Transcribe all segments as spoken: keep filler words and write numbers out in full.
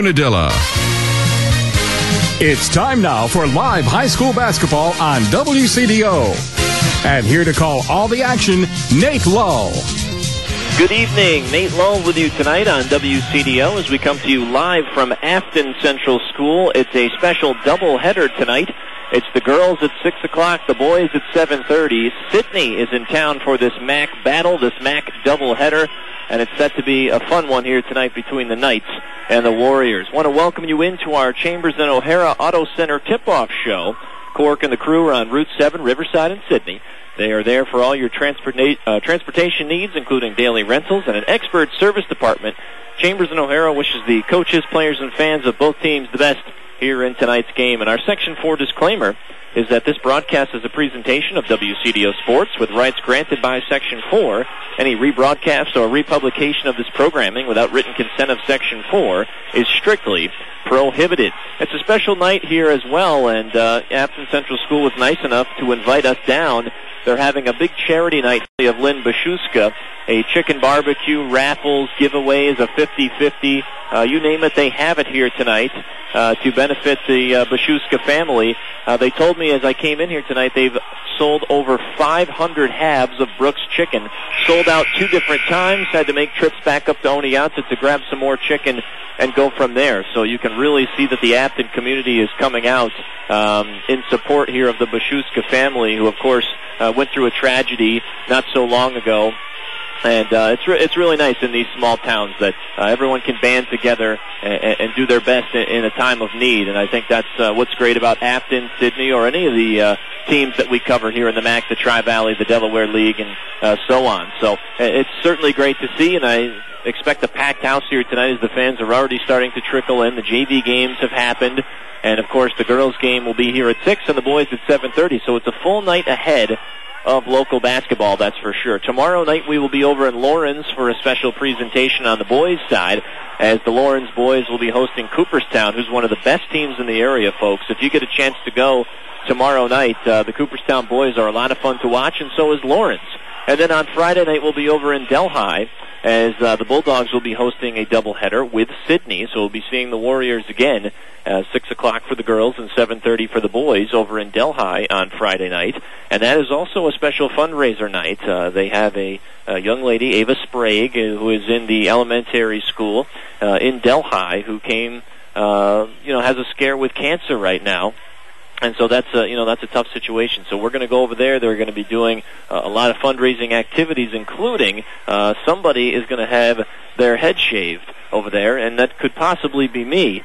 Unadilla. It's time now for live high school basketball on W C D O. And here to call all the action, Nate Lull. Good evening. Nate Lull with you tonight on W C D O as we come to you live from Afton Central School. It's a special doubleheader tonight. It's the girls at six o'clock, the boys at seven thirty. Sidney is in town for this M A C battle, this M A C doubleheader, and it's set to be a fun one here tonight between the Knights and the Warriors. Want to welcome you into our Chambers and O'Hara Auto Center tip-off show. Cork and the crew are on Route seven, Riverside and Sidney. They are there for all your transporta- uh, transportation needs, including daily rentals and an expert service department. Chambers and O'Hara wishes the coaches, players, and fans of both teams the best here in tonight's game. And our Section four disclaimer is that this broadcast is a presentation of W C D O Sports with rights granted by Section four. Any rebroadcast or republication of this programming without written consent of Section four is strictly prohibited. It's a special night here as well, and uh, Afton Central School was nice enough to invite us down. They're having a big charity night of Lynn Bashuska, a chicken barbecue, raffles, giveaways, a fifty-fifty. Uh, you name it, they have it here tonight uh, to benefit the uh, Bashuska family. Uh, they told me as I came in here tonight they've sold over five hundred halves of Brooks chicken. Sold out two different times, had to make trips back up to Oneonta to grab some more chicken and go from there. So you can really see that the Afton community is coming out um, in support here of the Bashuska family, who, of course, uh, went through a tragedy not so long ago. And uh, it's re- it's really nice in these small towns that uh, everyone can band together and, and do their best in, in a time of need. And I think that's uh, what's great about Afton, Sidney, or any of the uh, teams that we cover here in the M A C, the Tri-Valley, the Delaware League, and uh, so on. So it's certainly great to see, and I expect a packed house here tonight as the fans are already starting to trickle in. The J V games have happened, and, of course, the girls' game will be here at six and the boys at seven thirty. So it's a full night ahead of local basketball, that's for sure. Tomorrow night we will be over in Lawrence for a special presentation on the boys' side, as the Lawrence boys will be hosting Cooperstown, who's one of the best teams in the area, folks. If you get a chance to go tomorrow night, uh, the Cooperstown boys are a lot of fun to watch, and so is Lawrence. And then on Friday night we'll be over in Delhi, as uh, the Bulldogs will be hosting a doubleheader with Sidney, so we'll be seeing the Warriors again, uh, six o'clock for the girls and seven thirty for the boys over in Delhi on Friday night. And that is also a special fundraiser night. Uh, they have a, a young lady, Ava Sprague, uh, who is in the elementary school uh, in Delhi, who came, uh, you know, has a scare with cancer right now. And so that's a, you know, that's a tough situation. So we're going to go over there. They're going to be doing uh, a lot of fundraising activities, including uh, somebody is going to have their head shaved over there, and that could possibly be me.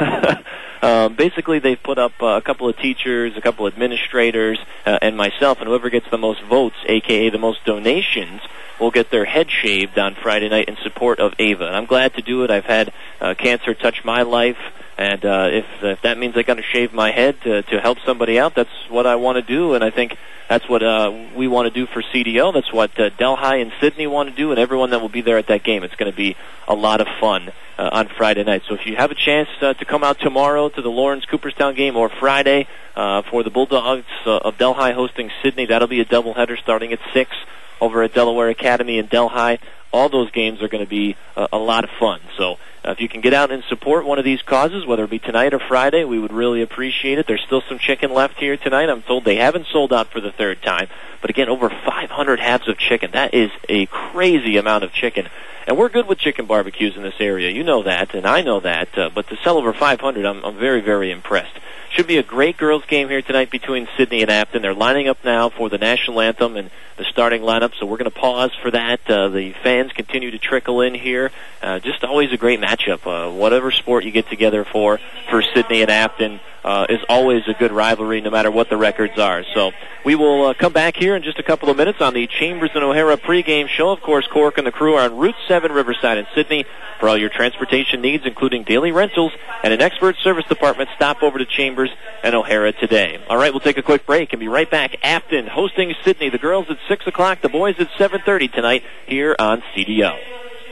Uh, basically, they've put up uh, a couple of teachers, a couple of administrators, uh, and myself, and whoever gets the most votes, a k a the most donations, will get their head shaved on Friday night in support of Ava. And I'm glad to do it. I've had uh, cancer touch my life, and uh, if, if that means I got to shave my head to, to help somebody out, that's what I want to do, and I think that's what uh, we want to do for C D O. That's what uh, Delhi and Sidney want to do, and everyone that will be there at that game. It's going to be a lot of fun uh, on Friday night. So if you have a chance uh, to come out tomorrow to the Lawrence Cooperstown game, or Friday uh, for the Bulldogs uh, of Delhi hosting Sidney, that'll be a doubleheader starting at six over at Delaware Academy in Delhi. All those games are going to be uh, a lot of fun. So uh, if you can get out and support one of these causes, whether it be tonight or Friday, we would really appreciate it. There's still some chicken left here tonight. I'm told they haven't sold out for the third time. But again, over five hundred halves of chicken. That is a crazy amount of chicken. And we're good with chicken barbecues in this area. You know that, and I know that. Uh, but to sell over five hundred, I'm, I'm very, very impressed. Should be a great girls' game here tonight between Sidney and Afton. They're lining up now for the national anthem and the starting lineup, so we're going to pause for that. Uh, the fans continue to trickle in here. Uh, just always a great matchup. Uh, whatever sport you get together for, for Sidney and Afton, uh, is always a good rivalry no matter what the records are. So we will uh, come back here in just a couple of minutes on the Chambers and O'Hara pregame show. Of course, Cork and the crew are on Route seven, Riverside and Sidney. For all your transportation needs, including daily rentals and an expert service department, stop over to Chambers and O'Hara today. All right, we'll take a quick break and be right back. Afton hosting Sidney. The girls at six o'clock, the boys at seven thirty tonight here on C D O.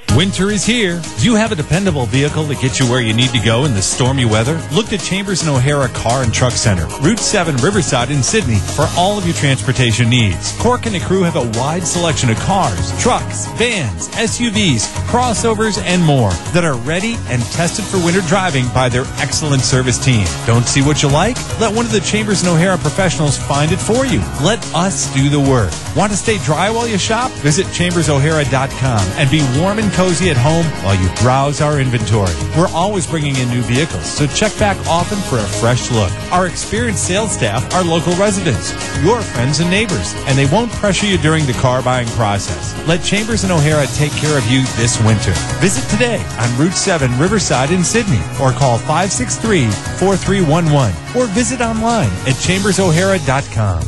Winter is here. Do you have a dependable vehicle that gets you where you need to go in the stormy weather? Look to Chambers and O'Hara Car and Truck Center, Route seven Riverside in Sydney for all of your transportation needs. Cork and the crew have a wide selection of cars, trucks, vans, S U Vs, crossovers, and more that are ready and tested for winter driving by their excellent service team. Don't see what you like? Let one of the Chambers and O'Hara professionals find it for you. Let us do the work. Want to stay dry while you shop? Visit chambers o'hara dot com and be warm and cozy at home while you browse our inventory. We're always bringing in new vehicles, so check back often for a fresh look. Our experienced sales staff are local residents, your friends and neighbors, and they won't pressure you during the car buying process. Let Chambers and O'Hara take care of you this winter. Visit today on Route seven Riverside in Sydney or call five six three, four three one one or visit online at chambers o'hara dot com.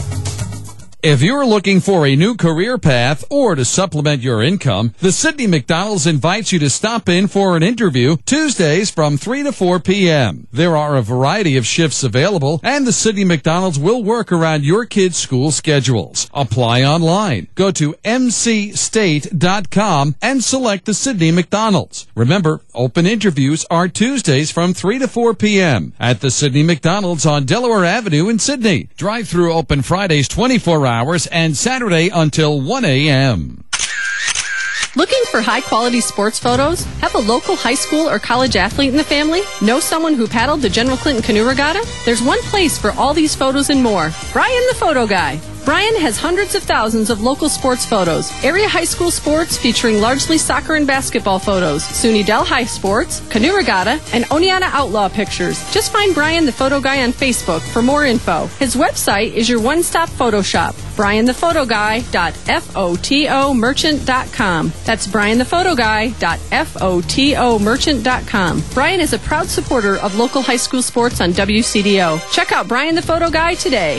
If you're looking for a new career path or to supplement your income, the Sydney McDonald's invites you to stop in for an interview Tuesdays from three to four p.m. There are a variety of shifts available, and the Sydney McDonald's will work around your kids' school schedules. Apply online. Go to m c state dot com and select the Sydney McDonald's. Remember, open interviews are Tuesdays from three to four p.m. at the Sydney McDonald's on Delaware Avenue in Sydney. Drive-through open Fridays twenty-four hours. Hours and Saturday until one a.m. Looking for high-quality sports photos? Have a local high school or college athlete in the family? Know someone who paddled the General Clinton Canoe Regatta? There's one place for all these photos and more. Brian the Photo Guy. Brian has hundreds of thousands of local sports photos, area high school sports featuring largely soccer and basketball photos, SUNY Del High sports, canoe regatta, and Oneonta Outlaw pictures. Just find Brian the Photo Guy on Facebook for more info. His website is your one-stop photo shop, brian the photo guy dot foto merchant dot com. That's brian the photo guy dot foto merchant dot com. Brian is a proud supporter of local high school sports on W C D O. Check out Brian the Photo Guy today.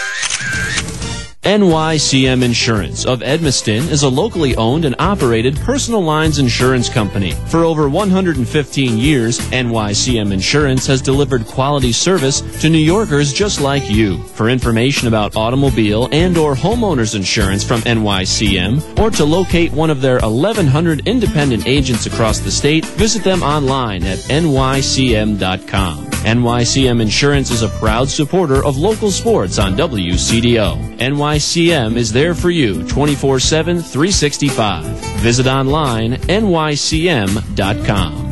N Y C M Insurance of Edmiston is a locally owned and operated personal lines insurance company. For over one hundred fifteen years, N Y C M Insurance has delivered quality service to New Yorkers just like you. For information about automobile and or homeowners insurance from N Y C M, or to locate one of their eleven hundred independent agents across the state, visit them online at N Y C M dot com. N Y C M Insurance is a proud supporter of local sports on W C D O. N Y C M is there for you twenty-four seven, three sixty-five. Visit online, N Y C M dot com.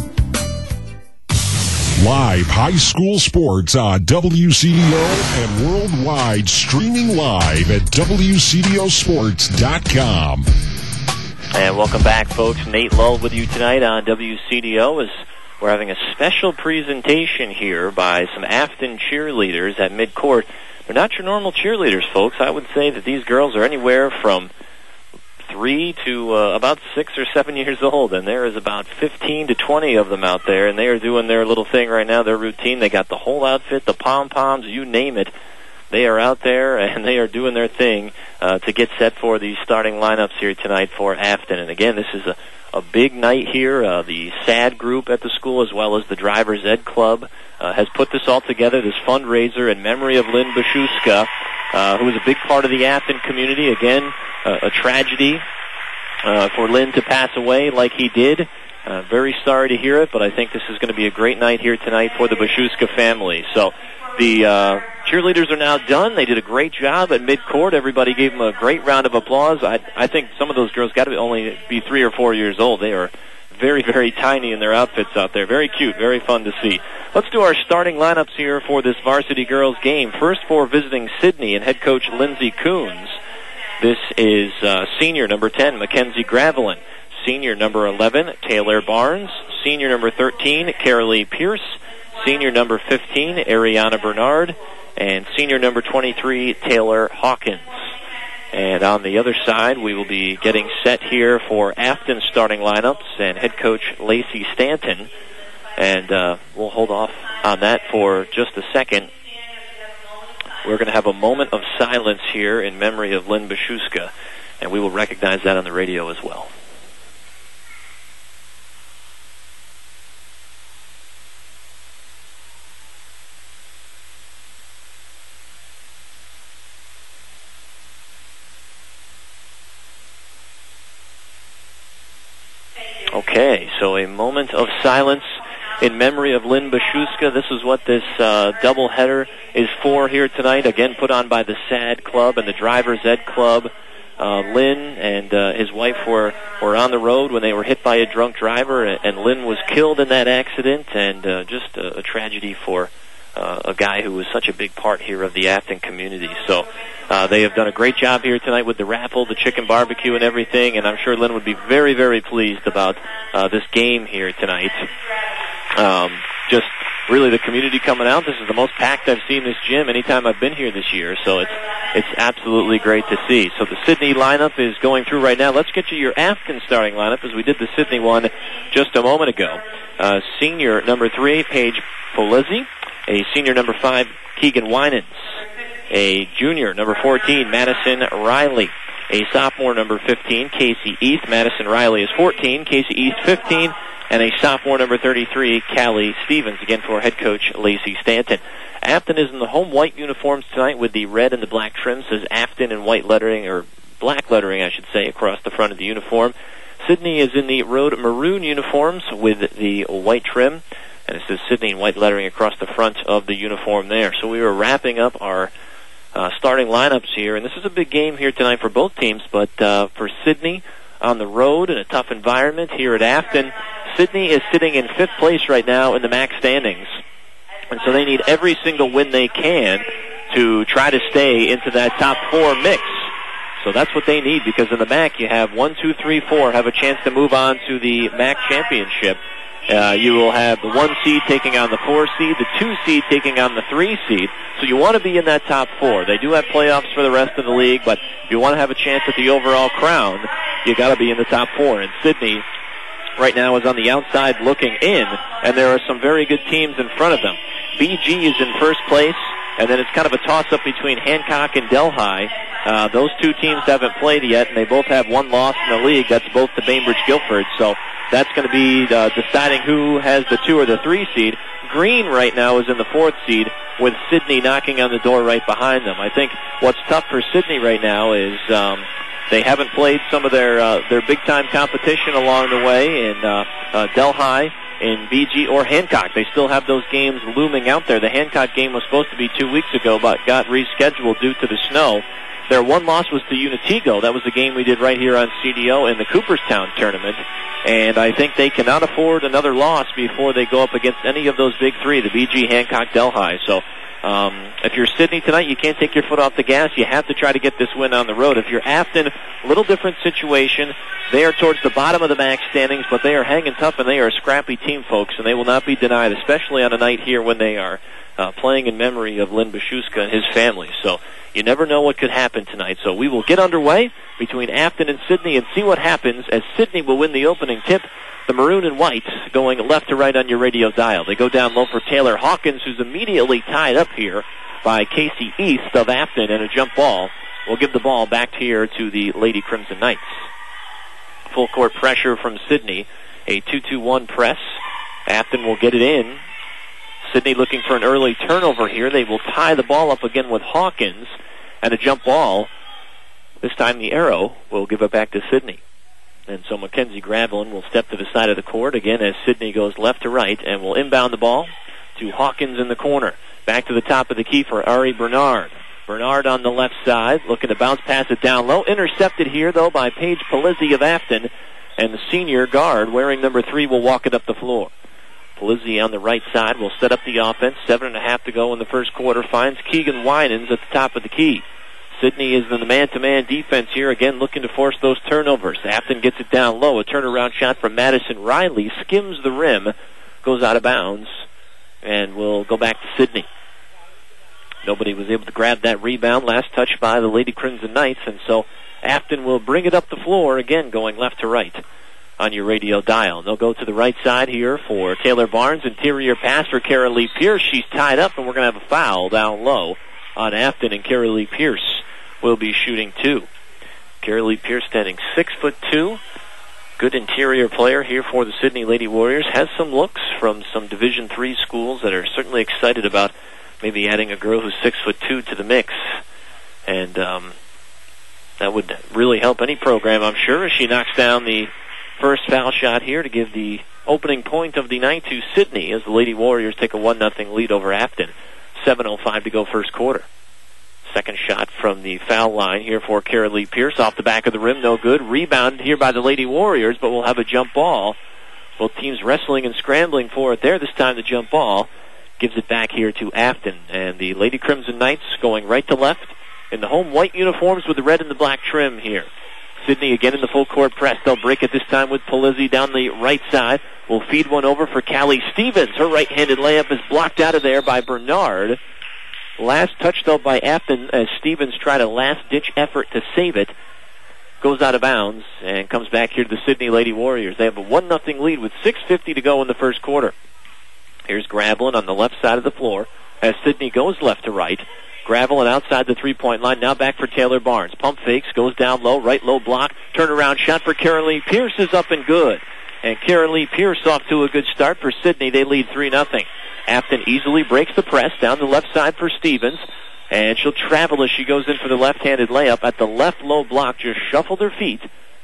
Live high school sports on W C D O and worldwide, streaming live at W C D O sports dot com. And welcome back, folks. Nate Lull with you tonight on W C D O as we're having a special presentation here by some Afton cheerleaders at midcourt. They're not your normal cheerleaders, folks. I would say that these girls are anywhere from three to uh, about six or seven years old, and there is about fifteen to twenty of them out there, and they are doing their little thing right now, their routine. They got the whole outfit, the pom-poms, you name it. They are out there, and they are doing their thing uh, to get set for the starting lineups here tonight for Afton. And again, this is a A big night here. Uh, the S A D group at the school, as well as the Drivers Ed Club, uh, has put this all together, this fundraiser in memory of Lynn Bashuska, uh, who was a big part of the Afton community. Again, uh, a tragedy uh, for Lynn to pass away like he did. Uh, very sorry to hear it, but I think this is going to be a great night here tonight for the Bashuska family. So the uh, cheerleaders are now done. They did a great job at midcourt. Everybody gave them a great round of applause. I, I think some of those girls got to only be three or four years old. They are very, very tiny in their outfits out there. Very cute, very fun to see. Let's do our starting lineups here for this varsity girls game. First for visiting Sydney and head coach Lindsey Coons. This is uh, senior number ten, Mackenzie Gravelin. Senior number eleven, Taylor Barnes. Senior number thirteen, Carolee Pierce. Senior number fifteen, Ariana Bernard. And senior number twenty-three, Taylor Hawkins. And on the other side, we will be getting set here for Afton starting lineups and head coach Lacey Stanton. And uh, we'll hold off on that for just a second. We're going to have a moment of silence here in memory of Lynn Bashuska, and we will recognize that on the radio as well. Okay, so a moment of silence in memory of Lynn Bashuska. This is what this uh, doubleheader is for here tonight. Again, put on by the S A D Club and the Drivers Ed Club. Uh, Lynn and uh, his wife were, were on the road when they were hit by a drunk driver, and Lynn was killed in that accident, and uh, just a, a tragedy for uh, a guy who was such a big part here of the Afton community. So uh, they have done a great job here tonight with the raffle, the chicken barbecue, and everything, and I'm sure Lynn would be very, very pleased about uh, this game here tonight. Um, just really the community coming out. This is the most packed I've seen this gym anytime I've been here this year, so it's it's absolutely great to see. So the Sidney lineup is going through right now. Let's get you your Afton starting lineup as we did the Sidney one just a moment ago. Uh, senior number three, Paige Polizzi. A senior number five, Keegan Winans. A junior number fourteen, Madison Riley. A sophomore number fifteen, Casey East. Madison Riley is fourteen, Casey East fifteen. And a sophomore number thirty-three, Callie Stevens, again for head coach Lacey Stanton. Afton is in the home white uniforms tonight with the red and the black trim. Says Afton in white lettering, or black lettering, I should say, across the front of the uniform. Sidney is in the road maroon uniforms with the white trim, and it says Sidney in white lettering across the front of the uniform there. So we were wrapping up our uh, starting lineups here, and this is a big game here tonight for both teams, but uh, for Sidney on the road in a tough environment here at Afton, Sidney is sitting in fifth place right now in the M A C standings, and so they need every single win they can to try to stay into that top four mix. So that's what they need, because in the M A C you have one, two, three, four have a chance to move on to the M A C championship. Uh, you will have the one seed taking on the four seed, the two seed taking on the three seed. So you want to be in that top four. They do have playoffs for the rest of the league, but if you want to have a chance at the overall crown, you got to be in the top four. And Sidney right now is on the outside looking in, and there are some very good teams in front of them. B G is in first place, and then it's kind of a toss-up between Hancock and Delhi. Uh, those two teams haven't played yet, and they both have one loss in the league. That's both the Bainbridge-Guilford. So that's going to be uh, deciding who has the two or the three seed. Green right now is in the fourth seed, with Sidney knocking on the door right behind them. I think what's tough for Sidney right now is um, they haven't played some of their uh, their big-time competition along the way in uh, uh, Delhi, in B G, or Hancock. They still have those games looming out there. The Hancock game was supposed to be two weeks ago, but got rescheduled due to the snow. Their one loss was to Unitigo. That was the game we did right here on C D O in the Cooperstown tournament. And I think they cannot afford another loss before they go up against any of those big three, the B G, Hancock, Delhi. So um, if you're Sidney tonight, you can't take your foot off the gas. You have to try to get this win on the road. If you're Afton, a little different situation. They are towards the bottom of the M A C standings, but they are hanging tough, and they are a scrappy team, folks, and they will not be denied, especially on a night here when they are uh, playing in memory of Lynn Bashuska and his family. So you never know what could happen tonight. So we will get underway between Afton and Sidney and see what happens, as Sidney will win the opening tip. The maroon and white going left to right on your radio dial. They go down low for Taylor Hawkins, who's immediately tied up here by Casey East of Afton, and a jump ball. We'll give the ball back here to the Lady Crimson Knights. Full court pressure from Sidney. A two two one press. Afton will get it in. Sidney looking for an early turnover here. They will tie the ball up again with Hawkins, and a jump ball. This time the arrow will give it back to Sidney. And so Mackenzie Gravelin will step to the side of the court again as Sidney goes left to right, and will inbound the ball to Hawkins in the corner. Back to the top of the key for Ari Bernard. Bernard on the left side, looking to bounce pass it down low. Intercepted here, though, by Paige Polizzi of Afton, and the senior guard wearing number three will walk it up the floor. Polizzi on the right side will set up the offense. Seven and a half to go in the first quarter. Finds Keegan Winans at the top of the key. Sidney is in the man-to-man defense here, again looking to force those turnovers. Afton gets it down low. A turnaround shot from Madison Riley. Skims the rim. Goes out of bounds. And will go back to Sidney. Nobody was able to grab that rebound. Last touch by the Lady Crimson Knights. And so Afton will bring it up the floor, again going left to right on your radio dial. And they'll go to the right side here for Taylor Barnes. Interior pass for Kara Lee Pierce. She's tied up, and we're going to have a foul down low on Afton, and Kara Lee Pierce will be shooting two. Kara Lee Pierce standing six foot two. Good interior player here for the Sidney Lady Warriors. Has some looks from some Division three schools that are certainly excited about maybe adding a girl who's six foot two to the mix. And um, that would really help any program, I'm sure, as she knocks down the first foul shot here to give the opening point of the night to Sidney as the Lady Warriors take a one nothing lead over Afton. seven oh five to go first quarter. Second shot from the foul line here for Carolee Pierce off the back of the rim, no good. Rebound here by the Lady Warriors, but we'll have a jump ball. Both teams wrestling and scrambling for it there. This time the jump ball gives it back here to Afton. And the Lady Crimson Knights going right to left in the home white uniforms with the red and the black trim here. Sidney again in the full court press. They'll break it this time with Polizzi down the right side. Will feed one over for Callie Stevens. Her right-handed layup is blocked out of there by Bernard. Last touch, though, by Afton as Stevens tried a last-ditch effort to save it. Goes out of bounds and comes back here to the Sidney Lady Warriors. They have a one nothing lead with six fifty to go in the first quarter. Here's Gravelin on the left side of the floor as Sidney goes left to right. Gravelin outside the three-point line. Now back for Taylor Barnes. Pump fakes, goes down low, right low block. Turnaround shot for Carolee Pierce is up and good. And Carolee Pierce off to a good start for Sidney. They lead three nothing. Afton easily breaks the press down the left side for Stevens. And she'll travel as she goes in for the left-handed layup at the left low block. Just shuffled her feet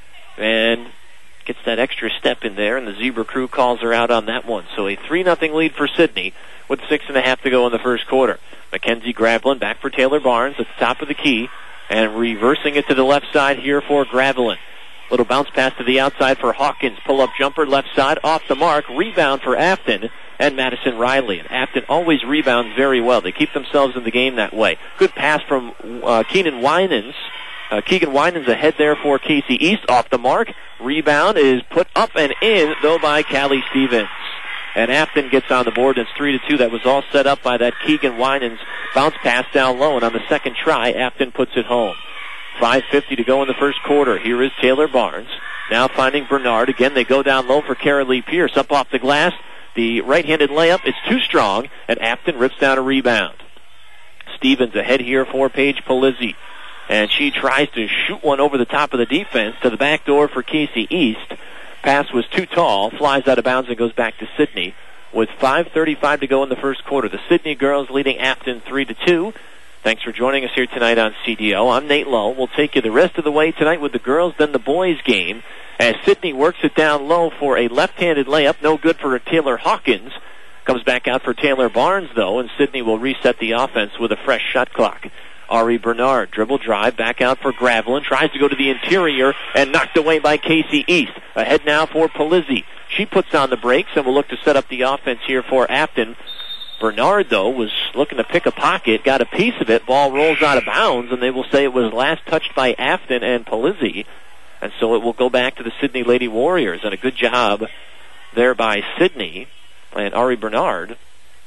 and gets that extra step in there, and the Zebra crew calls her out on that one. So a three nothing lead for Sidney with six and a half to go in the first quarter. Mackenzie Gravelin back for Taylor Barnes at the top of the key and reversing it to the left side here for Gravelin. Little bounce pass to the outside for Hawkins. Pull-up jumper left side off the mark. Rebound for Afton and Madison Riley. And Afton always rebounds very well. They keep themselves in the game that way. Good pass from uh, Keenan Winans. Uh, Keegan Winans ahead there for Casey East. Off the mark. Rebound is put up and in, though, by Callie Stevens. And Afton gets on the board. It's three to two. That was all set up by that Keegan Winans bounce pass down low. And on the second try, Afton puts it home. five fifty to go in the first quarter. Here is Taylor Barnes. Now finding Bernard. Again, they go down low for Carolee Pierce. Up off the glass. The right-handed layup is too strong, and Afton rips down a rebound. Stevens ahead here for Paige Polizzi. And she tries to shoot one over the top of the defense to the back door for Casey East. Pass was too tall, flies out of bounds and goes back to Sidney. With five thirty-five to go in the first quarter, the Sidney girls leading Afton three to two. Thanks for joining us here tonight on C D O. I'm Nate Lowe. We'll take you the rest of the way tonight with the girls, then the boys game. As Sidney works it down low for a left-handed layup, no good for Taylor Hawkins. Comes back out for Taylor Barnes, though, and Sidney will reset the offense with a fresh shot clock. Ari Bernard, dribble drive, back out for Gravelin, tries to go to the interior, and knocked away by Casey East. Ahead now for Polizzi. She puts on the brakes and will look to set up the offense here for Afton. Bernard, though, was looking to pick a pocket, got a piece of it, ball rolls out of bounds, and they will say it was last touched by Afton and Polizzi. And so it will go back to the Sidney Lady Warriors, and a good job there by Sidney and Ari Bernard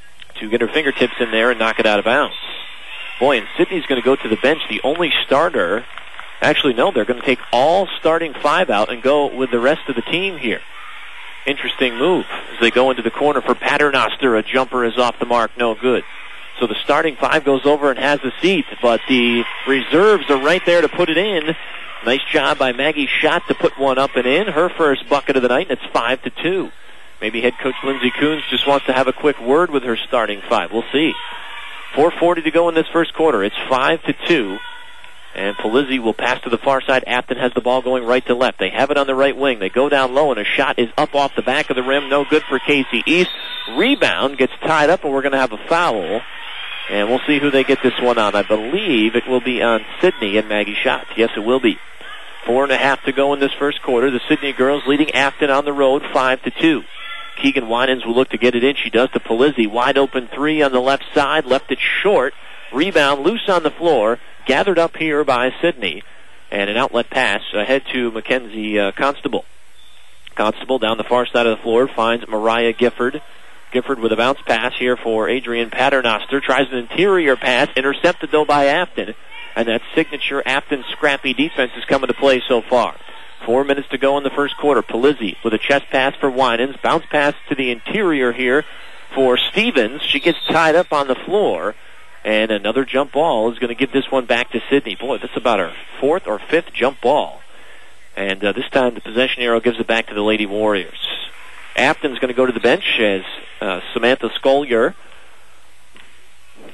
to get her fingertips in there and knock it out of bounds. Boy, and Sidney's going to go to the bench, the only starter. Actually, no, they're going to take all starting five out and go with the rest of the team here. Interesting move as they go into the corner for Paternoster. A jumper is off the mark, no good. So the starting five goes over and has a seat, but the reserves are right there to put it in. Nice job by Maggie Schott to put one up and in. Her first bucket of the night, and it's five to two. Maybe head coach Lindsey Coons just wants to have a quick word with her starting five. We'll see. four forty to go in this first quarter. It's five to two. And Polizzi will pass to the far side. Afton has the ball going right to left. They have it on the right wing. They go down low, and a shot is up off the back of the rim. No good for Casey East. Rebound gets tied up, and we're going to have a foul. And we'll see who they get this one on. I believe it will be on Sidney and Maggie Schott. Yes, it will be. Four and a half to go in this first quarter. The Sidney girls leading Afton on the road, five to two. Keegan Winans will look to get it in. She does to Polizzi. Wide open three on the left side. Left it short. Rebound loose on the floor. Gathered up here by Sidney. And an outlet pass ahead to Mackenzie uh, Constable. Constable down the far side of the floor finds Mariah Gifford. Gifford with a bounce pass here for Adrian Paternoster. Tries an interior pass. Intercepted, though, by Afton. And that signature Afton scrappy defense is coming to play so far. Four minutes to go in the first quarter. Polizzi with a chest pass for Winans. Bounce pass to the interior here for Stevens. She gets tied up on the floor. And another jump ball is going to give this one back to Sidney. Boy, that's about her fourth or fifth jump ball. And uh, this time the possession arrow gives it back to the Lady Warriors. Afton's going to go to the bench as uh, Samantha Scollier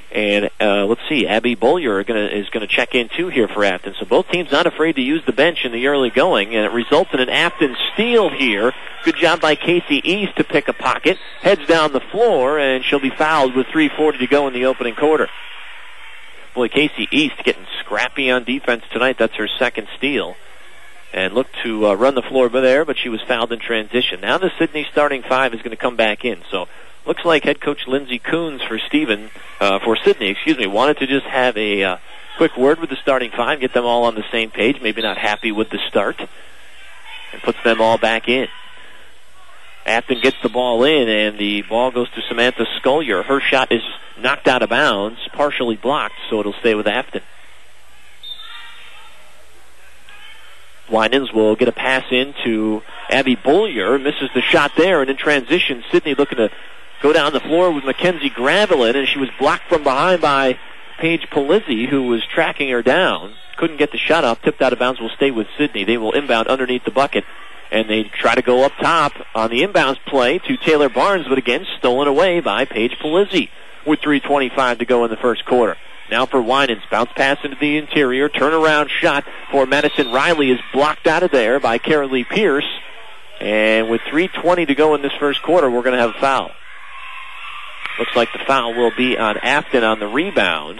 And uh, let's see, Abby Bollier are gonna, is going to check in too here for Afton. So both teams not afraid to use the bench in the early going, and it results in an Afton steal here. Good job by Casey East to pick a pocket. Heads down the floor, and she'll be fouled with three forty to go in the opening quarter. Boy, Casey East getting scrappy on defense tonight. That's her second steal. And looked to uh, run the floor there, but she was fouled in transition. Now the Sydney starting five is going to come back in. So looks like head coach Lindsey Coons for Stephen, uh, for Sydney, excuse me, wanted to just have a uh, quick word with the starting five, get them all on the same page, maybe not happy with the start, and puts them all back in. Afton gets the ball in, and the ball goes to Samantha Scullier. Her shot is knocked out of bounds, partially blocked, so it'll stay with Afton. Winans will get a pass in to Abby Bollier, misses the shot there, and in transition, Sydney looking to go down the floor with Mackenzie Gravelin, and she was blocked from behind by Paige Polizzi, who was tracking her down. Couldn't get the shot off, tipped out of bounds, will stay with Sydney. They will inbound underneath the bucket, and they try to go up top on the inbounds play to Taylor Barnes, but again, stolen away by Paige Polizzi with three twenty-five to go in the first quarter. Now for Winans, bounce pass into the interior, turnaround shot for Madison Riley is blocked out of there by Carolee Pierce. And with three twenty to go in this first quarter, we're going to have a foul. Looks like the foul will be on Afton on the rebound.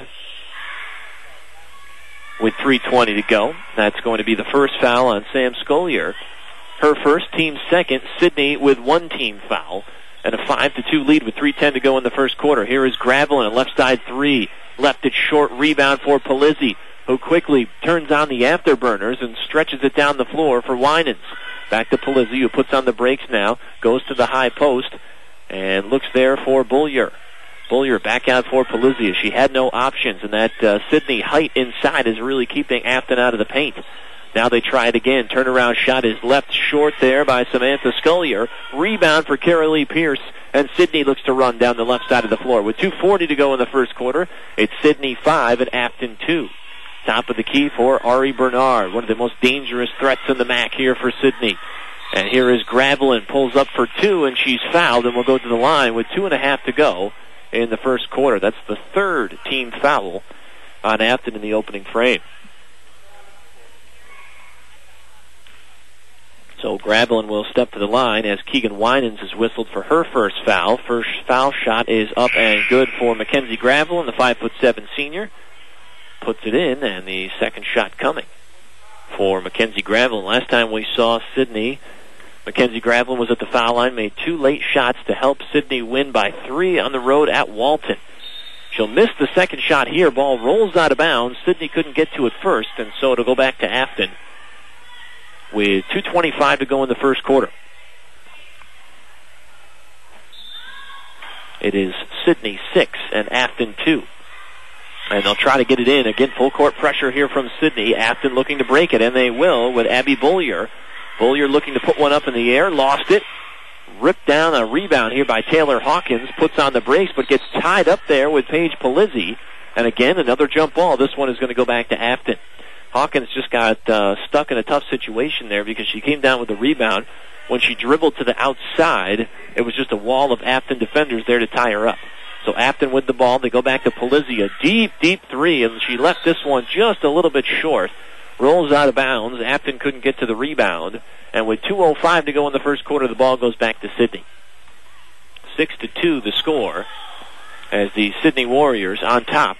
With three twenty to go, that's going to be the first foul on Sam Scollier. Her first, team second. Sydney with one team foul. And a five to two lead with three ten to go in the first quarter. Here is Gravelin, a left side three. Left it short, rebound for Polizzi, who quickly turns on the afterburners and stretches it down the floor for Winans. Back to Polizzi, who puts on the brakes now, goes to the high post, and looks there for Bollier. Bollier back out for Polizzi as she had no options, and that uh, Sydney height inside is really keeping Afton out of the paint. Now they try it again. Turnaround shot is left short there by Samantha Scullier. Rebound for Carolee Pierce. And Sydney looks to run down the left side of the floor. With two forty to go in the first quarter, it's Sydney five and Afton two. Top of the key for Ari Bernard, one of the most dangerous threats in the M A C here for Sydney. And here is Gravelin, pulls up for two, and she's fouled, and will go to the line with two and a half to go in the first quarter. That's the third team foul on Afton in the opening frame. So Gravelin will step to the line as Keegan Winans is whistled for her first foul. First foul shot is up and good for Mackenzie Gravelin, the five foot seven senior. Puts it in, and the second shot coming for Mackenzie Gravelin. Last time we saw Sydney, Mackenzie Gravelin was at the foul line, made two late shots to help Sydney win by three on the road at Walton. She'll miss the second shot here. Ball rolls out of bounds. Sydney couldn't get to it first, and so it'll go back to Afton with two twenty-five to go in the first quarter. It is Sydney six and Afton two. And they'll try to get it in. Again, full court pressure here from Sydney. Afton looking to break it, and they will with Abby Bollier. Bollier looking to put one up in the air, lost it. Ripped down a rebound here by Taylor Hawkins. Puts on the brakes, but gets tied up there with Paige Polizzi. And again, another jump ball. This one is going to go back to Afton. Hawkins just got uh, stuck in a tough situation there because she came down with the rebound. When she dribbled to the outside, it was just a wall of Afton defenders there to tie her up. So Afton with the ball. They go back to Polizzi. A deep, deep three, and she left this one just a little bit short. Rolls out of bounds. Afton couldn't get to the rebound. And with two oh five to go in the first quarter, the ball goes back to Sydney. Six to two the score as the Sydney Warriors on top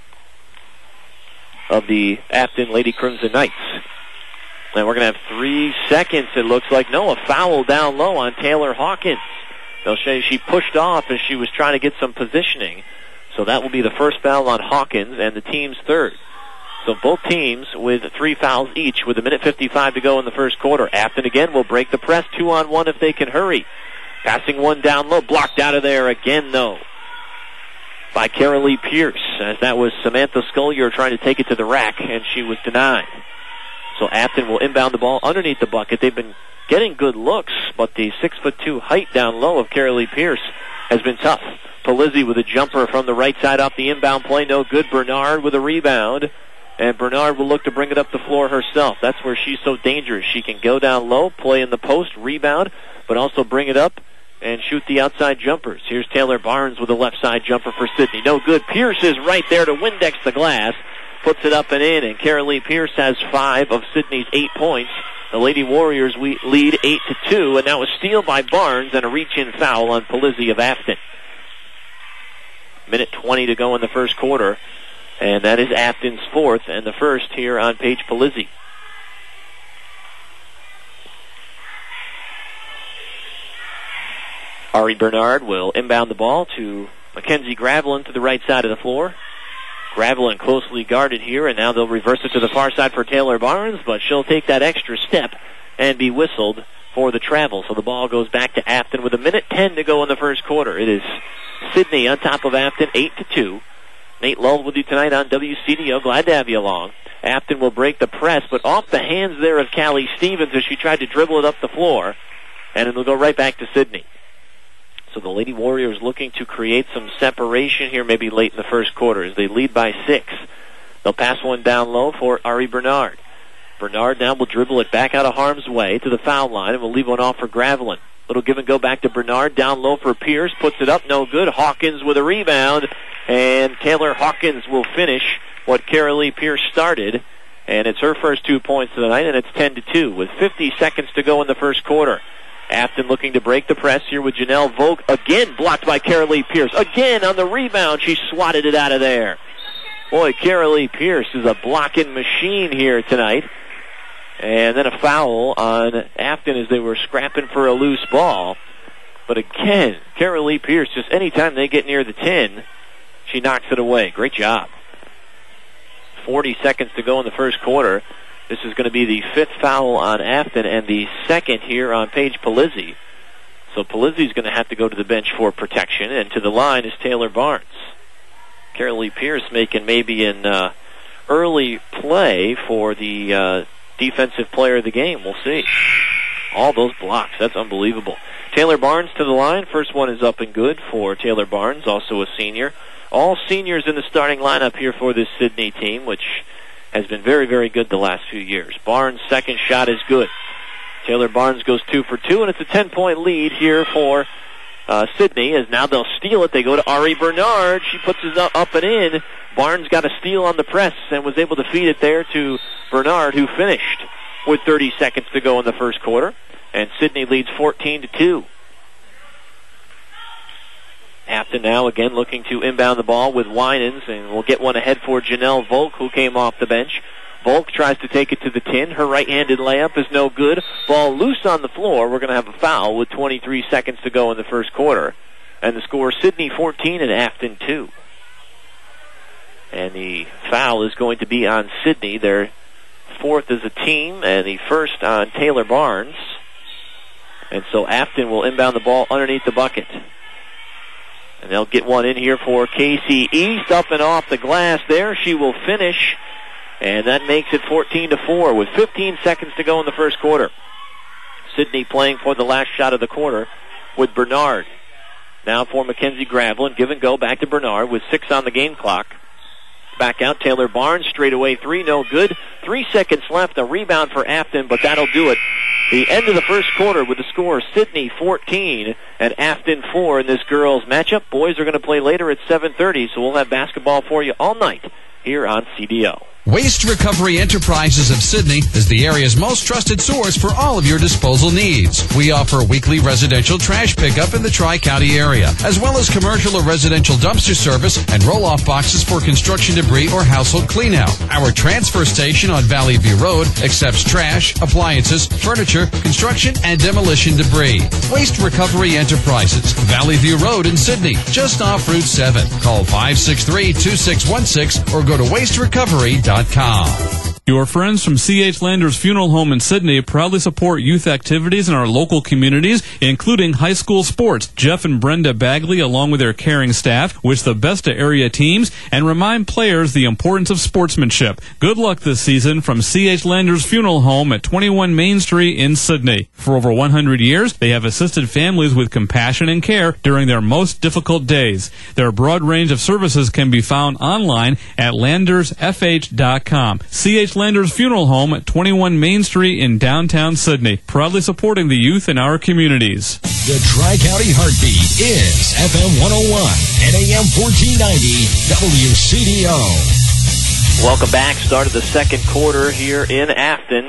of the Afton Lady Crimson Knights. And we're going to have three seconds, it looks like. No, a foul down low on Taylor Hawkins. They'll say she pushed off as she was trying to get some positioning. So that will be the first foul on Hawkins and the team's third. So both teams with three fouls each with a minute fifty-five to go in the first quarter. Afton again will break the press, two on one if they can hurry. Passing one down low, blocked out of there again though by Carolee Pierce, as that was Samantha Scullier trying to take it to the rack, and she was denied. So Afton will inbound the ball underneath the bucket. They've been getting good looks, but the six foot two height down low of Carolee Pierce has been tough. Polizzi with a jumper from the right side off the inbound play, no good. Bernard with a rebound, and Bernard will look to bring it up the floor herself. That's where she's so dangerous. She can go down low, play in the post, rebound, but also bring it up and shoot the outside jumpers. Here's Taylor Barnes with a left side jumper for Sidney. No good. Pierce is right there to Windex the glass. Puts it up and in, and Carolee Pierce has five of Sidney's eight points. The Lady Warriors we lead eight to two, and now a steal by Barnes and a reach-in foul on Polizzi of Afton. Minute twenty to go in the first quarter, and that is Afton's fourth and the first here on Paige Polizzi. Ari Bernard will inbound the ball to Mackenzie Gravelin to the right side of the floor. Gravelin closely guarded here, and now they'll reverse it to the far side for Taylor Barnes, but she'll take that extra step and be whistled for the travel. So the ball goes back to Afton with a minute ten to go in the first quarter. It is Sidney on top of Afton, eight to two. Nate Lull with you tonight on W C D O. Glad to have you along. Afton will break the press, but off the hands there of Callie Stevens as she tried to dribble it up the floor, and it'll go right back to Sidney. So the Lady Warriors looking to create some separation here maybe late in the first quarter as they lead by six. They'll pass one down low for Ari Bernard. Bernard now will dribble it back out of harm's way to the foul line and will leave one off for Gravelin. Little give and go back to Bernard, down low for Pierce, puts it up, no good. Hawkins with a rebound, and Taylor Hawkins will finish what Carolee Pierce started, and it's her first two points of the night, and it's ten to two with fifty seconds to go in the first quarter. Afton looking to break the press here with Janelle Vogt. Again blocked by Carolee Pierce. Again on the rebound, she swatted it out of there. Boy, Carolee Pierce is a blocking machine here tonight. And then a foul on Afton as they were scrapping for a loose ball. But again, Carolee Pierce, just anytime they get near the ten, she knocks it away. Great job. forty seconds to go in the first quarter. This is going to be the fifth foul on Afton and the second here on Paige Polizzi. So Polizzi's going to have to go to the bench for protection, and to the line is Taylor Barnes. Carolee Pierce making maybe an uh, early play for the uh, defensive player of the game. We'll see. All those blocks. That's unbelievable. Taylor Barnes to the line. First one is up and good for Taylor Barnes, also a senior. All seniors in the starting lineup here for this Sidney team, which has been very, very good the last few years. Barnes' second shot is good. Taylor Barnes goes two for two, and it's a ten-point lead here for uh, Sidney, as now they'll steal it. They go to Ari Bernard. She puts it up and in. Barnes got a steal on the press and was able to feed it there to Bernard, who finished with thirty seconds to go in the first quarter. And Sidney leads fourteen to two. Afton now again looking to inbound the ball with Winans, and we'll get one ahead for Janelle Volk, who came off the bench. Volk tries to take it to the tin. Her right-handed layup is no good. Ball loose on the floor. We're going to have a foul with twenty-three seconds to go in the first quarter. And the score, Sidney fourteen and Afton two. And the foul is going to be on Sidney. Their fourth as a team, and the first on Taylor Barnes. And so Afton will inbound the ball underneath the bucket. And they'll get one in here for Casey East, up and off the glass there. She will finish, and that makes it fourteen to four with fifteen seconds to go in the first quarter. Sidney playing for the last shot of the quarter with Bernard. Now for Mackenzie Gravelin. Give and go back to Bernard with six on the game clock. Back out, Taylor Barnes, straight away three, no good. Three seconds left, a rebound for Afton, but that'll do it. The end of the first quarter with the score, Sidney fourteen and Afton four in this girls matchup. Boys are going to play later at seven thirty, so we'll have basketball for you all night here on C D O. Waste Recovery Enterprises of Sidney is the area's most trusted source for all of your disposal needs. We offer weekly residential trash pickup in the Tri-County area, as well as commercial or residential dumpster service and roll-off boxes for construction debris or household cleanout. Our transfer station on Valley View Road accepts trash, appliances, furniture, construction, and demolition debris. Waste Recovery Enterprises, Valley View Road in Sidney, just off Route seven. Call five six three, two six one six or go to waste recovery dot com. Your friends from C H Landers Funeral Home in Sidney proudly support youth activities in our local communities, including high school sports. Jeff and Brenda Bagley, along with their caring staff, wish the best to area teams and remind players the importance of sportsmanship. Good luck this season from C H Landers Funeral Home at twenty-one Main Street in Sidney. For over one hundred years, they have assisted families with compassion and care during their most difficult days. Their broad range of services can be found online at landers f h dot com. C H H. Landers Funeral Home at twenty-one Main Street in downtown Sydney, proudly supporting the youth in our communities. The Tri-County Heartbeat is F M one oh one and A M fourteen ninety W C D O. Welcome back. Start of the second quarter here in Afton.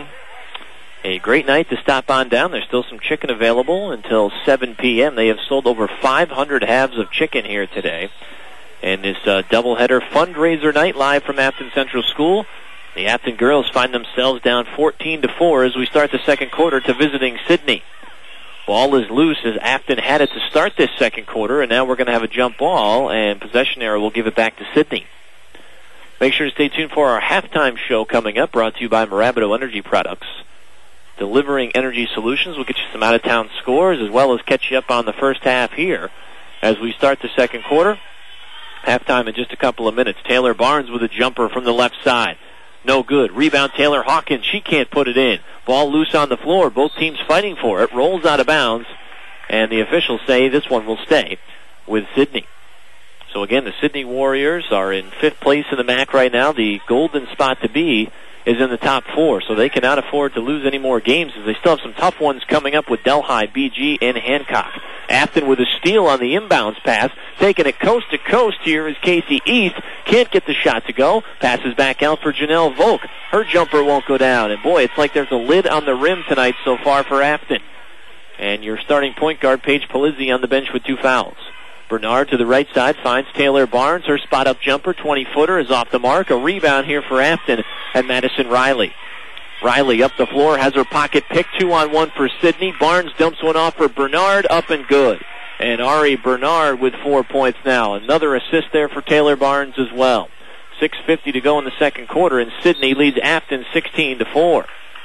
A great night to stop on down. There's still some chicken available until seven p.m. They have sold over five hundred halves of chicken here today. And this uh, doubleheader fundraiser night live from Afton Central School. The Afton girls find themselves down fourteen to four as we start the second quarter to visiting Sydney. Ball is loose as Afton had it to start this second quarter, and now we're going to have a jump ball, and possession error will give it back to Sydney. Make sure to stay tuned for our halftime show coming up, brought to you by Marabato Energy Products. Delivering energy solutions will get you some out-of-town scores as well as catch you up on the first half here as we start the second quarter. Halftime in just a couple of minutes. Taylor Barnes with a jumper from the left side. No good. Rebound Taylor Hawkins. She can't put it in. Ball loose on the floor. Both teams fighting for it. Rolls out of bounds. And the officials say this one will stay with Sydney. So again, the Sydney Warriors are in fifth place in the M A C right now. The golden spot to be is in the top four, so they cannot afford to lose any more games as they still have some tough ones coming up with Delhi, B G, and Hancock. Afton with a steal on the inbounds pass, taking it coast to coast here is Casey East. Can't get the shot to go. Passes back out for Janelle Volk. Her jumper won't go down, and boy, it's like there's a lid on the rim tonight so far for Afton. And your starting point guard, Paige Palizzi, on the bench with two fouls. Bernard to the right side finds Taylor Barnes. Her spot-up jumper, twenty-footer, is off the mark. A rebound here for Afton and Madison Riley. Riley up the floor, has her pocket pick, two on one for Sydney. Barnes dumps one off for Bernard, up and good. And Ari Bernard with four points now. Another assist there for Taylor Barnes as well. six fifty to go in the second quarter, and Sydney leads Afton sixteen to four.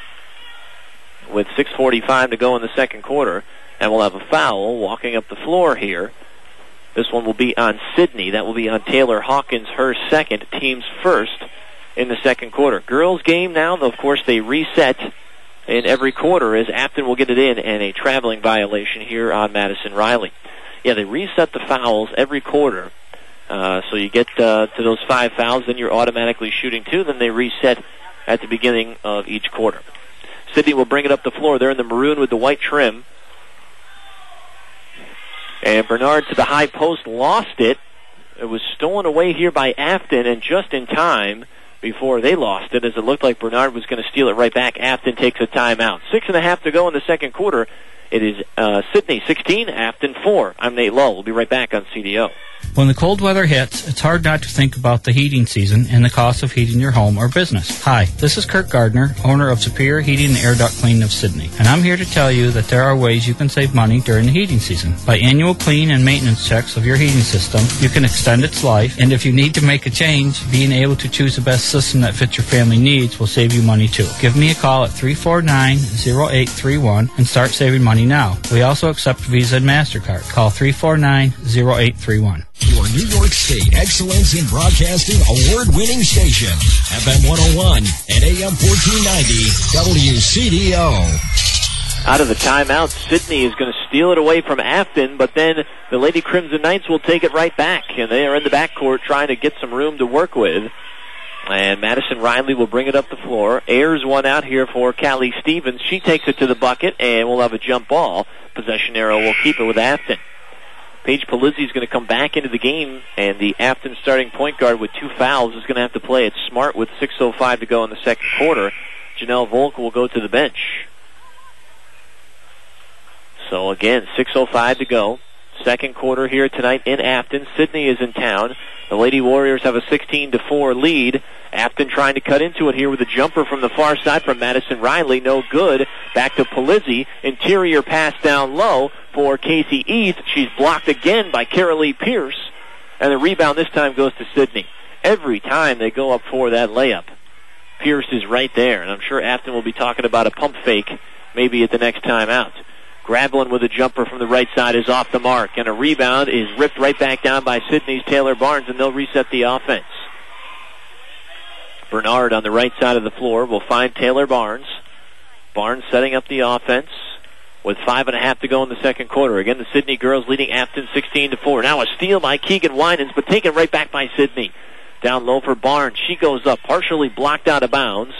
With six forty-five to go in the second quarter, and we'll have a foul walking up the floor here. This one will be on Sydney. That will be on Taylor Hawkins, her second, team's first in the second quarter. Girls game now, though, of course, they reset in every quarter as Afton will get it in, and a traveling violation here on Madison Riley. Yeah, they reset the fouls every quarter. Uh, so you get uh, to those five fouls, then you're automatically shooting two. Then they reset at the beginning of each quarter. Sydney will bring it up the floor. They're in the maroon with the white trim. And Bernard to the high post, lost it. It was stolen away here by Afton, and just in time before they lost it, as it looked like Bernard was going to steal it right back. Afton takes a timeout. Six and a half to go in the second quarter. It is uh, Sydney sixteen, Afton four. I'm Nate Lowe. We'll be right back on C D O. When the cold weather hits, it's hard not to think about the heating season and the cost of heating your home or business. Hi, this is Kirk Gardner, owner of Superior Heating and Air Duct Cleaning of Sydney, and I'm here to tell you that there are ways you can save money during the heating season. By annual clean and maintenance checks of your heating system, you can extend its life, and if you need to make a change, being able to choose the best system that fits your family needs will save you money too. Give me a call at three four nine, zero eight three one and start saving money now. We also accept Visa and MasterCard. Call three four nine, zero eight three one. Your New York State Excellence in Broadcasting award-winning station, F M one oh one and A M fourteen ninety W C D O. Out of the timeout, Sydney is going to steal it away from Afton, but then the Lady Crimson Knights will take it right back, and they are in the backcourt trying to get some room to work with. And Madison Riley will bring it up the floor. Airs one out here for Callie Stevens. She takes it to the bucket, and we'll have a jump ball. Possession arrow will keep it with Afton. Paige Palizzi is going to come back into the game, and the Afton starting point guard with two fouls is going to have to play it smart with six oh five to go in the second quarter. Janelle Volk will go to the bench. So again, six oh five to go. Second quarter here tonight in Afton. Sydney is in town. The Lady Warriors have a sixteen to four lead. Afton trying to cut into it here with a jumper from the far side from Madison Riley. No good. Back to Palizzi. Interior pass down low for Casey East. She's blocked again by Carolee Pierce. And the rebound this time goes to Sydney. Every time they go up for that layup, Pierce is right there. And I'm sure Afton will be talking about a pump fake maybe at the next time out. Gravelin with a jumper from the right side is off the mark. And a rebound is ripped right back down by Sydney's Taylor Barnes, and they'll reset the offense. Bernard on the right side of the floor will find Taylor Barnes. Barnes setting up the offense with five and a half to go in the second quarter. Again, the Sydney girls leading Afton sixteen to four. Now a steal by Keegan Winans, but taken right back by Sydney. Down low for Barnes. She goes up, partially blocked out of bounds.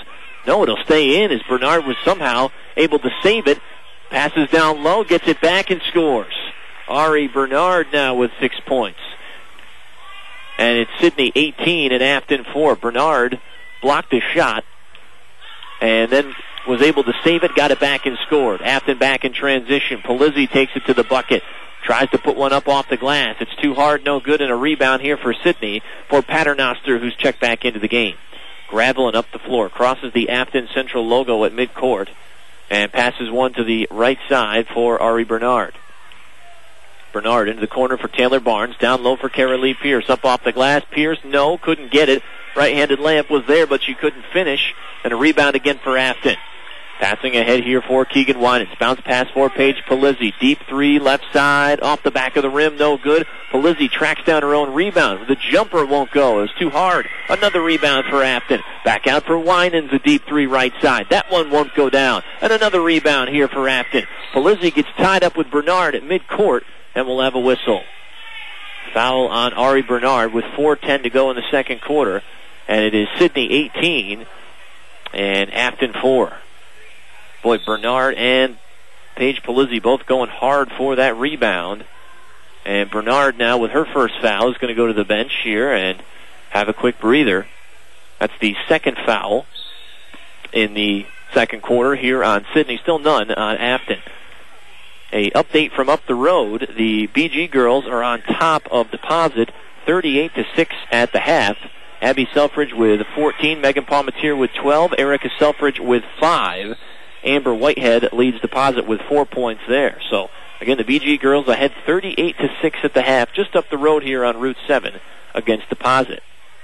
No, it'll stay in as Bernard was somehow able to save it. Passes down low, gets it back and scores. Ari Bernard now with six points. And it's Sidney eighteen and Afton four. Bernard blocked a shot and then was able to save it, got it back and scored. Afton back in transition. Polizzi takes it to the bucket. Tries to put one up off the glass. It's too hard, no good, and a rebound here for Sidney for Paternoster, who's checked back into the game. Graveling up the floor, crosses the Afton Central logo at midcourt, and passes one to the right side for Ari Bernard. Bernard into the corner for Taylor Barnes. Down low for Carolee Pierce. Up off the glass. Pierce, no, couldn't get it. Right-handed layup was there, but she couldn't finish. And a rebound again for Afton. Passing ahead here for Keegan Winans. Bounce pass for Paige Polizzi. Deep three, left side, off the back of the rim, no good. Polizzi tracks down her own rebound. The jumper won't go. It's too hard. Another rebound for Afton. Back out for Winans, a deep three right side. That one won't go down. And another rebound here for Afton. Polizzi gets tied up with Bernard at midcourt, and we'll have a whistle. Foul on Ari Bernard with four ten to go in the second quarter. And it is Sidney eighteen and Afton four. Boy, Bernard and Paige Polizzi both going hard for that rebound. And Bernard now with her first foul is going to go to the bench here and have a quick breather. That's the second foul in the second quarter here on Sidney. Still none on Afton. A update from up the road. The B G girls are on top of Deposit, thirty-eight to six at the half. Abby Selfridge with fourteen, Megan Palmatier with twelve, Erica Selfridge with five. Amber Whitehead leads Deposit with four points there. So, again, the B G girls ahead thirty-eight to six at the half, just up the road here on Route seven against Deposit.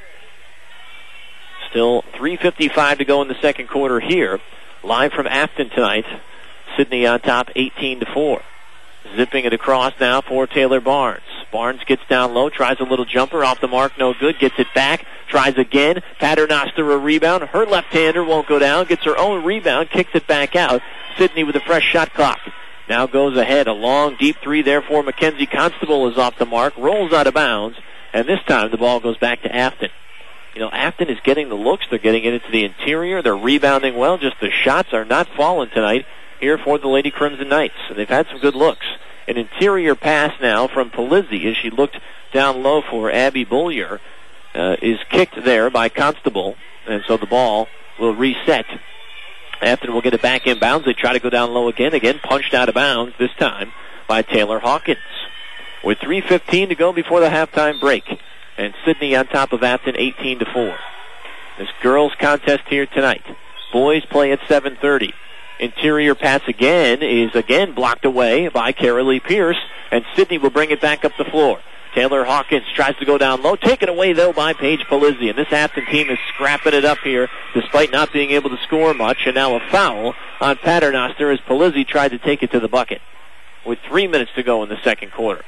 Still three fifty-five to go in the second quarter here. Live from Afton tonight. Sidney on top eighteen to four. Zipping it across now for Taylor Barnes. Barnes gets down low, tries a little jumper, off the mark, no good, gets it back, tries again. Paternoster a rebound. Her left-hander won't go down, gets her own rebound, kicks it back out. Sidney with a fresh shot clock. Now goes ahead. A long, deep three there for Mackenzie Constable is off the mark, rolls out of bounds, and this time the ball goes back to Afton. You know, Afton is getting the looks. They're getting it into the interior. They're rebounding well. Just the shots are not falling tonight here for the Lady Crimson Knights. And they've had some good looks. An interior pass now from Polizzi as she looked down low for Abby Bullier uh, is kicked there by Constable, and so the ball will reset. Afton will get it back in bounds. They try to go down low again. Again, punched out of bounds, this time by Taylor Hawkins. With three fifteen to go before the halftime break. And Sidney on top of Afton, eighteen to four. This girls' contest here tonight. Boys play at seven thirty. Interior pass again is again blocked away by Carolee Pierce, and Sidney will bring it back up the floor. Taylor Hawkins tries to go down low, taken away though by Paige Polizzi, and this Afton team is scrapping it up here despite not being able to score much, and now a foul on Paternoster as Polizzi tried to take it to the bucket with three minutes to go in the second quarter.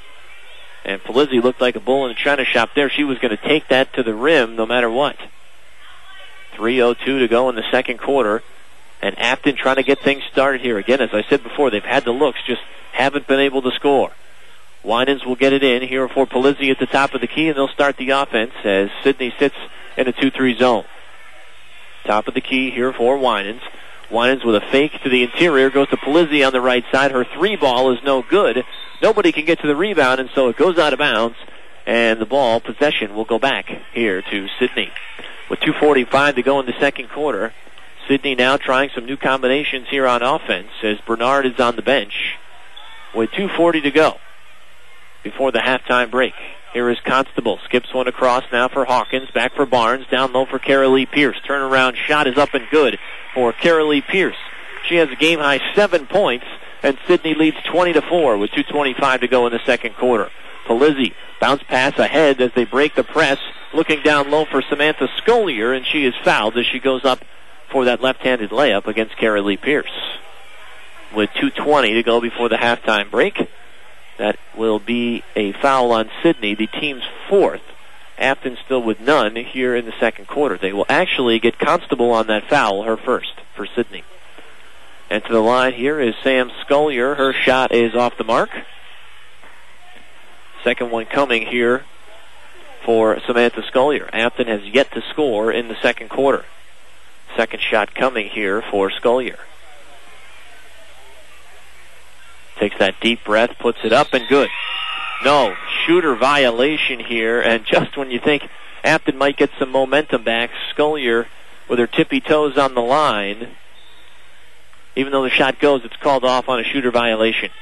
And Polizzi looked like a bull in a china shop there. She was going to take that to the rim no matter what. three oh two to go in the second quarter. And Afton trying to get things started here. Again, as I said before, they've had the looks, just haven't been able to score. Winans will get it in here for Polizzi at the top of the key, and they'll start the offense as Sidney sits in a two three zone. Top of the key here for Winans. Winans with a fake to the interior, goes to Polizzi on the right side. Her three ball is no good. Nobody can get to the rebound, and so it goes out of bounds, and the ball, possession, will go back here to Sidney. With two forty-five to go in the second quarter, Sidney now trying some new combinations here on offense as Bernard is on the bench with two forty to go before the halftime break. Here is Constable. Skips one across now for Hawkins. Back for Barnes. Down low for Carolee Pierce. Turnaround shot is up and good for Carolee Pierce. She has a game-high seven points, and Sidney leads twenty to four with two twenty-five to go in the second quarter. Polizzi bounce pass ahead as they break the press. Looking down low for Samantha Scolier, and she is fouled as she goes up for that left-handed layup against Carolee Pierce. With two twenty to go before the halftime break, that will be a foul on Sidney, the team's fourth. Afton still with none here in the second quarter. They will actually get Constable on that foul, her first, for Sidney. And to the line here is Sam Scolier. Her shot is off the mark. Second one coming here for Samantha Scolier. Afton has yet to score in the second quarter. Second shot coming here for Scullier. Takes that deep breath, puts it up, and good. No, shooter violation here, and just when you think Afton might get some momentum back, Scullier with her tippy toes on the line. Even though the shot goes, it's called off on a shooter violation.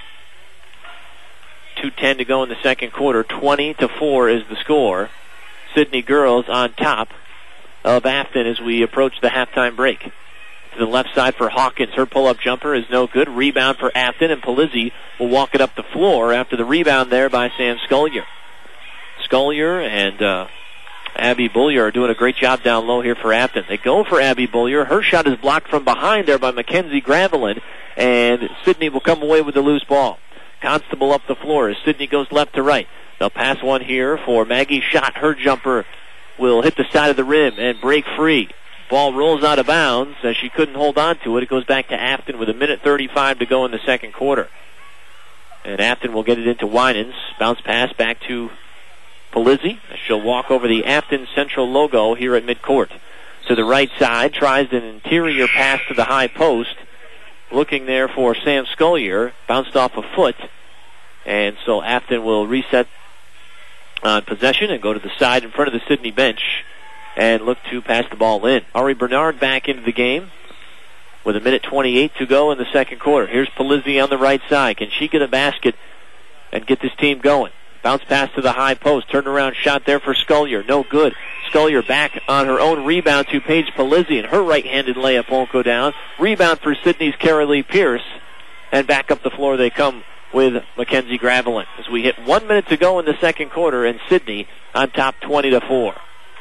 two ten to go in the second quarter. twenty to four is the score. Sydney girls on top of Afton as we approach the halftime break. To the left side for Hawkins. Her pull-up jumper is no good. Rebound for Afton, and Polizzi will walk it up the floor after the rebound there by Sam Scullier. Scullier and uh, Abby Bullier are doing a great job down low here for Afton. They go for Abby Bullier. Her shot is blocked from behind there by Mackenzie Gravelin, and Sydney will come away with the loose ball. Constable up the floor as Sydney goes left to right. They'll pass one here for Maggie Schott. Her jumper will hit the side of the rim and break free. Ball rolls out of bounds as she couldn't hold on to it. It goes back to Afton with a minute thirty-five to go in the second quarter. And Afton will get it into Winans. Bounce pass back to Polizzi. She'll walk over the Afton Central logo here at midcourt. To the right side, tries an interior pass to the high post. Looking there for Sam Scullier. Bounced off a foot. And so Afton will reset on possession and go to the side in front of the Sydney bench and look to pass the ball in. Ari Bernard back into the game with a minute twenty-eight to go in the second quarter. Here's Polizzi on the right side. Can she get a basket and get this team going? Bounce pass to the high post. Turnaround shot there for Scullier. No good. Scullier back on her own rebound to Paige Polizzi, and her right-handed layup won't go down. Rebound for Sydney's Carolee Pierce, and back up the floor they come with Mackenzie Gravelin as we hit one minute to go in the second quarter, and Sydney on top twenty to four.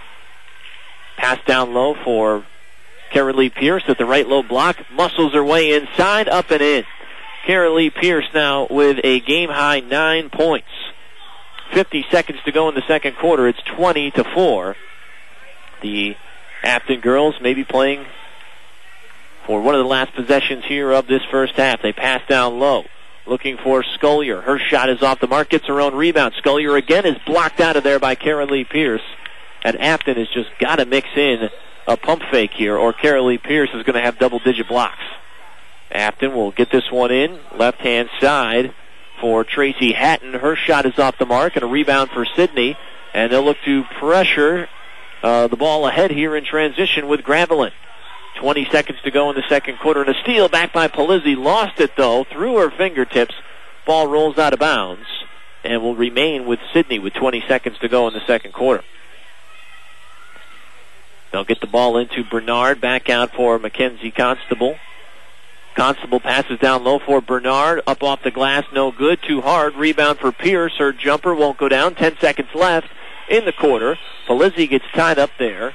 Pass down low for Carolee Pierce at the right low block. Muscles her way inside, up and in. Carolee Pierce now with a game-high nine points. fifty seconds to go in the second quarter. It's twenty to four. The Afton girls may be playing for one of the last possessions here of this first half. They pass down low. Looking for Scullier. Her shot is off the mark. Gets her own rebound. Scullier again is blocked out of there by Carolee Pierce. And Afton has just got to mix in a pump fake here, or Carolee Pierce is going to have double-digit blocks. Afton will get this one in. Left-hand side for Tracy Hatton. Her shot is off the mark, and a rebound for Sydney. And they'll look to pressure uh, the ball ahead here in transition with Gravelin. twenty seconds to go in the second quarter, and a steal back by Polizzi. Lost it, though, through her fingertips. Ball rolls out of bounds and will remain with Sydney with twenty seconds to go in the second quarter. They'll get the ball into Bernard. Back out for Mackenzie Constable. Constable passes down low for Bernard. Up off the glass, no good. Too hard. Rebound for Pierce. Her jumper won't go down. Ten seconds left in the quarter. Polizzi gets tied up there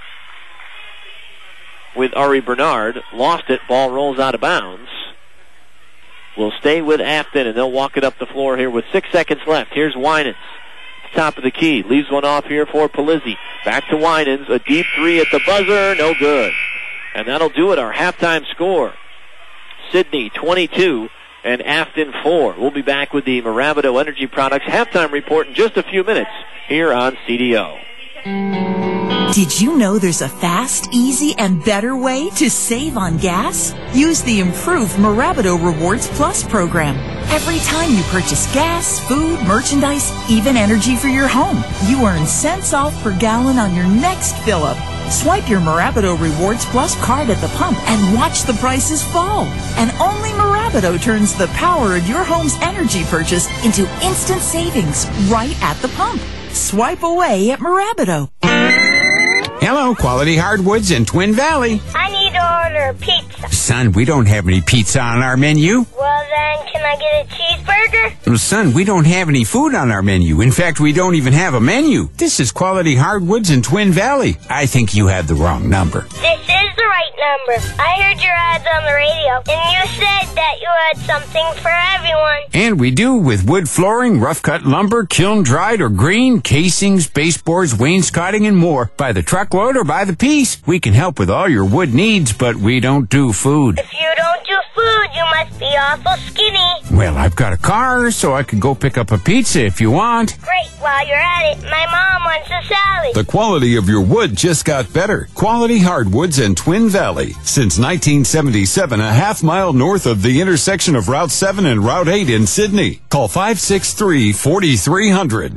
with Ari Bernard. Lost it. Ball rolls out of bounds. Will stay with Afton, and they'll walk it up the floor here with six seconds left. Here's Winans. Top of the key. Leaves one off here for Polizzi. Back to Winans. A deep three at the buzzer. No good. And that'll do it. Our halftime score. Sydney twenty-two and Afton four. We'll be back with the Maravido Energy Products halftime report in just a few minutes here on C D O. Did you know there's a fast, easy, and better way to save on gas? Use the improved Maravido Rewards Plus program. Every time you purchase gas, food, merchandise, even energy for your home, you earn cents off per gallon on your next fill-up. Swipe your Maravido Rewards Plus card at the pump and watch the prices fall. And only Maravido turns the power of your home's energy purchase into instant savings right at the pump. Swipe away at Maravido. Hello, Quality Hardwoods in Twin Valley. I need to order pizza. Son, we don't have any pizza on our menu. Well, then, can I get a cheeseburger? Son, we don't have any food on our menu. In fact, we don't even have a menu. This is Quality Hardwoods in Twin Valley. I think you have the wrong number. This is the right number. I heard your ads on the radio, and you said that you had something for everyone. And we do, with wood flooring, rough-cut lumber, kiln-dried or green, casings, baseboards, wainscoting, and more. By the truckload or by the piece, we can help with all your wood needs, but we don't do food. If you don't do food, you must be awful skinny. Well, I've got a car, so I could go pick up a pizza if you want. Great. While you're at it, my mom wants a Sally. The quality of your wood just got better. Quality Hardwoods in Twin Valley. Since nineteen seventy-seven, a half mile north of the intersection of Route seven and Route eight in Sydney. Call five six three, four three zero zero.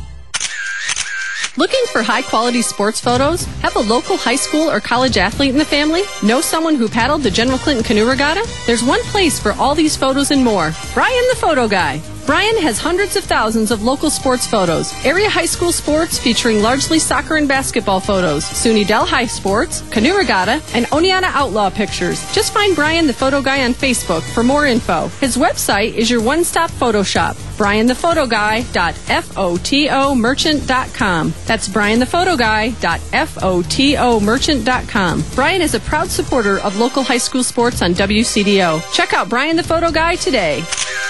Looking for high-quality sports photos? Have a local high school or college athlete in the family? Know someone who paddled the General Clinton Canoe Regatta? There's one place for all these photos and more. Brian the Photo Guy. Brian has hundreds of thousands of local sports photos, area high school sports featuring largely soccer and basketball photos, SUNY Del High sports, Canoe Regatta, and Oneonta Outlaw pictures. Just find Brian the Photo Guy on Facebook for more info. His website is your one-stop photo shop, brian the photo guy dot photo merchant dot com. That's brian the photo guy dot photo merchant dot com. Brian is a proud supporter of local high school sports on W C D O. Check out Brian the Photo Guy today.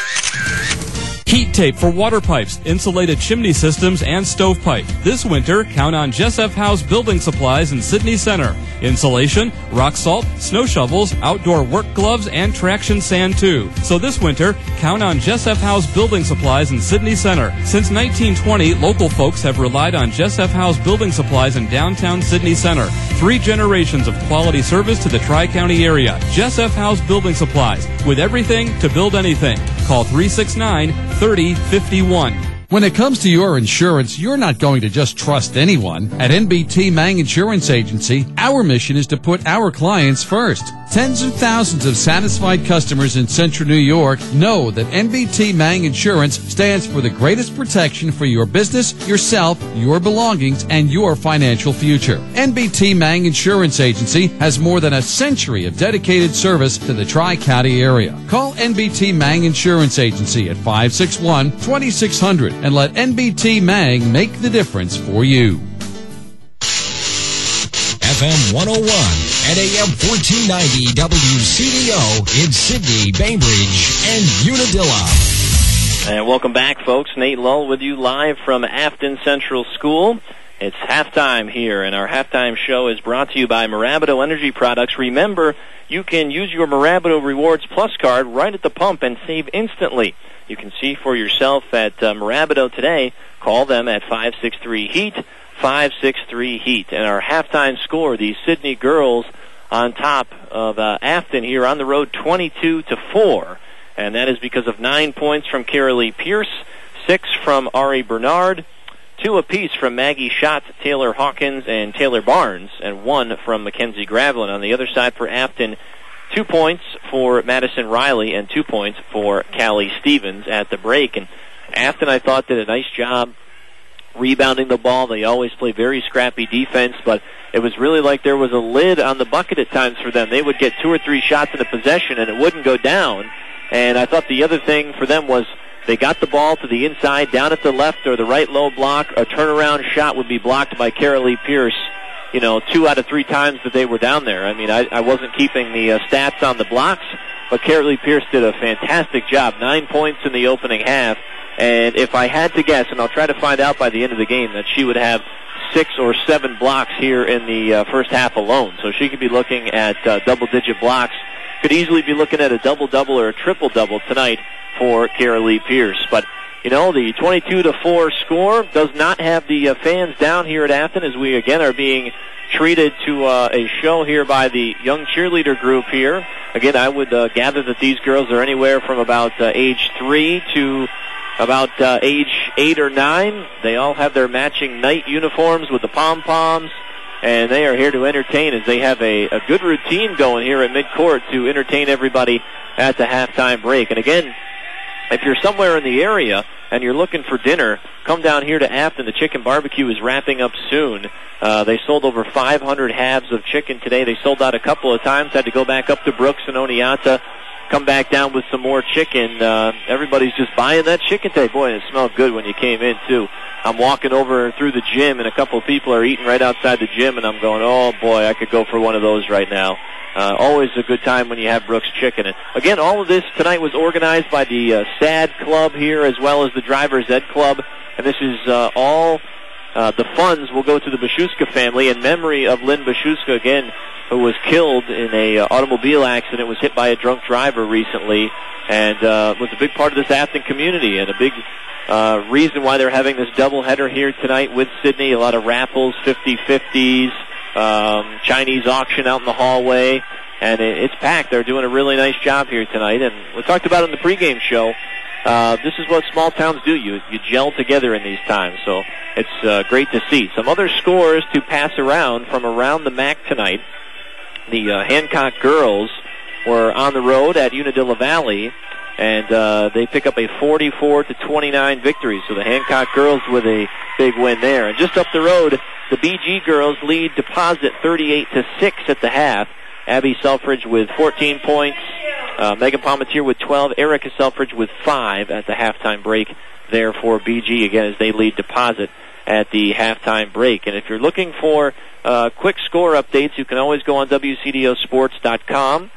Heat tape for water pipes, insulated chimney systems, and stovepipe. This winter, count on Jess F. House Building Supplies in Sydney Center. Insulation, rock salt, snow shovels, outdoor work gloves, and traction sand too. So this winter, count on Jess F. House Building Supplies in Sydney Center. Since nineteen twenty, local folks have relied on Jess F. House Building Supplies in downtown Sydney Center. Three generations of quality service to the Tri-County area. Jess F. House Building Supplies, with everything to build anything. Call three six nine, thirty fifty-one. When it comes to your insurance, you're not going to just trust anyone. At N B T Mang Insurance Agency, our mission is to put our clients first. Tens of thousands of satisfied customers in Central New York know that N B T Mang Insurance stands for the greatest protection for your business, yourself, your belongings, and your financial future. N B T Mang Insurance Agency has more than a century of dedicated service to the Tri-County area. Call N B T Mang Insurance Agency at five six one, two six zero zero and let N B T Mang make the difference for you. F M one oh one and A M fourteen ninety W C D O in Sydney, Bainbridge, and Unadilla. And welcome back, folks. Nate Lull with you live from Afton Central School. It's halftime here, and our halftime show is brought to you by Marabido Energy Products. Remember, you can use your Marabido Rewards Plus card right at the pump and save instantly. You can see for yourself at uh, Marabido today. Call them at five six three HEAT, five six three HEAT. And our halftime score, the Sydney girls on top of uh, Afton here on the road, twenty-two to four. And that is because of nine points from Carolee Pierce, six from Ari Bernard, two apiece from Maggie Schott, Taylor Hawkins, and Taylor Barnes, and one from Mackenzie Gravelin. On the other side for Afton, two points for Madison Riley and two points for Callie Stevens at the break. And Afton, I thought, did a nice job rebounding the ball. They always play very scrappy defense, but it was really like there was a lid on the bucket at times for them. They would get two or three shots in a possession, and it wouldn't go down. And I thought the other thing for them was they got the ball to the inside, down at the left or the right low block. A turnaround shot would be blocked by Carolee Pierce, you know, two out of three times that they were down there. I mean, I, I wasn't keeping the uh, stats on the blocks, but Carolee Pierce did a fantastic job. Nine points in the opening half. And if I had to guess, and I'll try to find out by the end of the game, that she would have six or seven blocks here in the uh, first half alone. So she could be looking at uh, double-digit blocks. Could easily be looking at a double-double or a triple-double tonight for Carolee Pierce. But, you know, the twenty-two to four score does not have the uh, fans down here at Afton, as we, again, are being treated to uh, a show here by the young cheerleader group here. Again, I would uh, gather that these girls are anywhere from about uh, age three to about uh, age eight or nine. They all have their matching night uniforms with the pom-poms, and they are here to entertain as they have a, a good routine going here at midcourt to entertain everybody at the halftime break. And again, if you're somewhere in the area and you're looking for dinner, come down here to Afton. The chicken barbecue is wrapping up soon. Uh, they sold over five hundred halves of chicken today. They sold out a couple of times, had to go back up to Brooks and Oneonta, come back down with some more chicken. Uh, everybody's just buying that chicken today. Boy, it smelled good when you came in, too. I'm walking over through the gym, and a couple of people are eating right outside the gym, and I'm going, oh, boy, I could go for one of those right now. Uh, always a good time when you have Brooks Chicken. And again, all of this tonight was organized by the uh, S A D Club here as well as the Drivers Ed Club. And this is uh, all uh, the funds will go to the Bashuska family in memory of Lynn Bashuska, again, who was killed in a uh, automobile accident, was hit by a drunk driver recently, and uh, was a big part of this Afton community, and a big uh, reason why they're having this doubleheader here tonight with Sidney. A lot of raffles, fifty-fifties, um, Chinese auction out in the hallway, and it, it's packed. They're doing a really nice job here tonight, and we talked about it in the pregame show. Uh, this is what small towns do. You you gel together in these times, so it's uh, great to see. Some other scores to pass around from around the M A C tonight. The uh, Hancock girls were on the road at Unadilla Valley, and uh, they pick up a forty-four to twenty-nine victory. So the Hancock girls with a big win there. And just up the road, the B G girls lead Deposit thirty-eight to six at the half. Abby Selfridge with fourteen points, uh, Megan Palmetier with twelve, Erica Selfridge with five at the halftime break there for B G, again, as they lead Deposit at the halftime break. And if you're looking for uh, quick score updates, you can always go on W C D O sports dot com.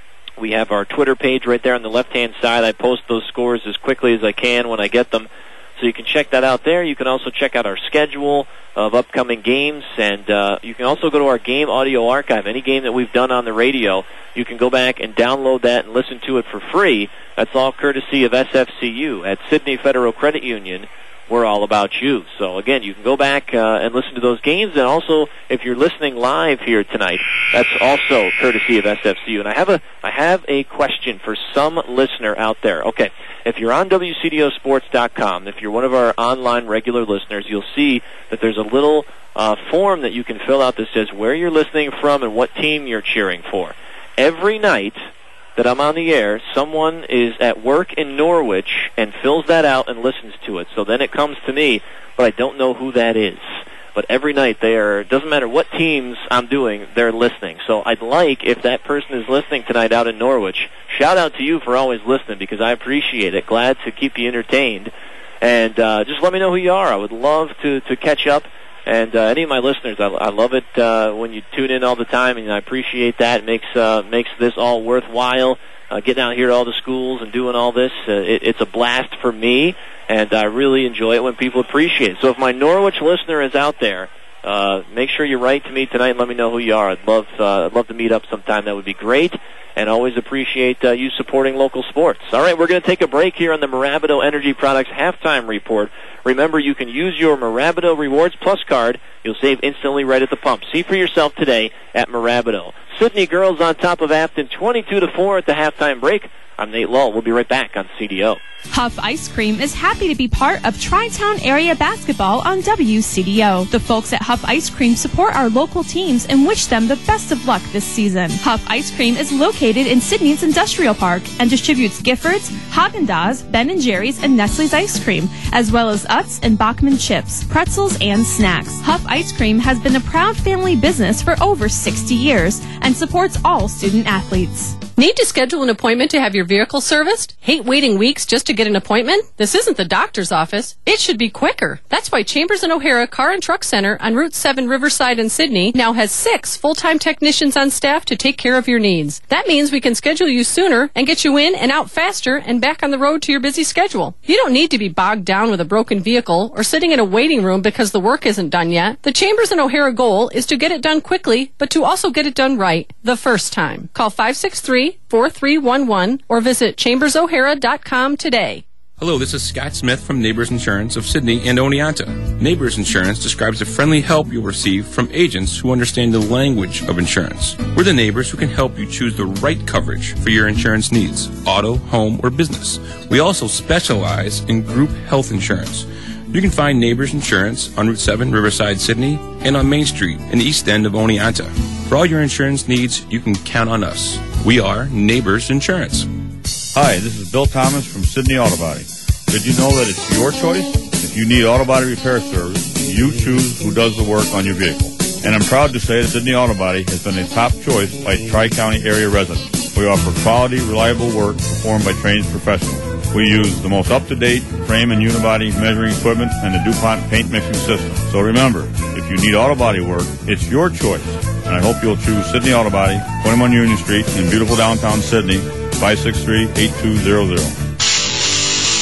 We have our Twitter page right there on the left-hand side. I post those scores as quickly as I can when I get them, so you can check that out there. You can also check out our schedule of upcoming games, and uh, you can also go to our game audio archive. Any game that we've done on the radio, you can go back and download that and listen to it for free. That's all courtesy of S F C U at Sidney Federal Credit Union. We're all about you. So, again, you can go back uh, and listen to those games. And also, if you're listening live here tonight, that's also courtesy of S F C U. And I have a I have a question for some listener out there. Okay, if you're on W C D O sports dot com, if you're one of our online regular listeners, you'll see that there's a little uh, form that you can fill out that says where you're listening from and what team you're cheering for. Every night that I'm on the air, someone is at work in Norwich and fills that out and listens to it. So then it comes to me, but I don't know who that is. But every night they are, doesn't matter what teams I'm doing, they're listening. So I'd like, if that person is listening tonight out in Norwich, shout out to you for always listening, because I appreciate it. Glad to keep you entertained. And uh, just let me know who you are. I would love to, to catch up. And uh, any of my listeners, I, I love it uh, when you tune in all the time, and I appreciate that. It makes uh, makes this all worthwhile. Uh, getting out here to all the schools and doing all this, uh, it, it's a blast for me, and I really enjoy it when people appreciate it. So if my Norwich listener is out there, uh, make sure you write to me tonight and let me know who you are. I'd love uh, I'd love to meet up sometime. That would be great. And always appreciate uh, you supporting local sports. All right, we're going to take a break here on the Mirabito Energy Products Halftime Report. Remember, you can use your Mirabito Rewards Plus card. You'll save instantly right at the pump. See for yourself today at Mirabito. Sidney girls on top of Afton, twenty-two to four at the halftime break. I'm Nate Lull. We'll be right back on C D O. Huff Ice Cream is happy to be part of Tri-Town Area Basketball on W C D O. The folks at Huff Ice Cream support our local teams and wish them the best of luck this season. Huff Ice Cream is located in Sidney's Industrial Park and distributes Giffords, Haagen-Dazs, Ben and Jerry's, and Nestle's Ice Cream, as well as Utz and Bachman Chips, pretzels, and snacks. Huff Ice Cream has been a proud family business for over sixty years and supports all student athletes. Need to schedule an appointment to have your vehicle serviced? Hate waiting weeks just to get an appointment? This isn't the doctor's office. It should be quicker. That's why Chambers and O'Hara Car and Truck Center on Route seven Riverside in Sidney now has six full-time technicians on staff to take care of your needs. That means we can schedule you sooner and get you in and out faster and back on the road to your busy schedule. You don't need to be bogged down with a broken vehicle or sitting in a waiting room because the work isn't done yet. The Chambers and O'Hara goal is to get it done quickly, but to also get it done right the first time. Call five six three, four three one one or visit chambers o'hara dot com today. Hello, this is Scott Smith from Neighbors Insurance of Sidney and Oneonta. Neighbors Insurance describes the friendly help you'll receive from agents who understand the language of insurance. We're the neighbors who can help you choose the right coverage for your insurance needs, auto, home, or business. We also specialize in group health insurance. You can find Neighbors Insurance on Route seven, Riverside, Sidney, and on Main Street in the east end of Oneonta. For all your insurance needs, you can count on us. We are Neighbors Insurance. Hi, this is Bill Thomas from Sidney Auto Body. Did you know that it's your choice? If you need auto body repair service, you choose who does the work on your vehicle. And I'm proud to say that Sidney Auto Body has been a top choice by Tri-County area residents. We offer quality, reliable work performed by trained professionals. We use the most up-to-date frame and unibody measuring equipment and the DuPont paint mixing system. So remember, if you need auto body work, it's your choice. And I hope you'll choose Sidney Auto Body, twenty-one Union Street in beautiful downtown Sidney, five six three, eight two zero zero.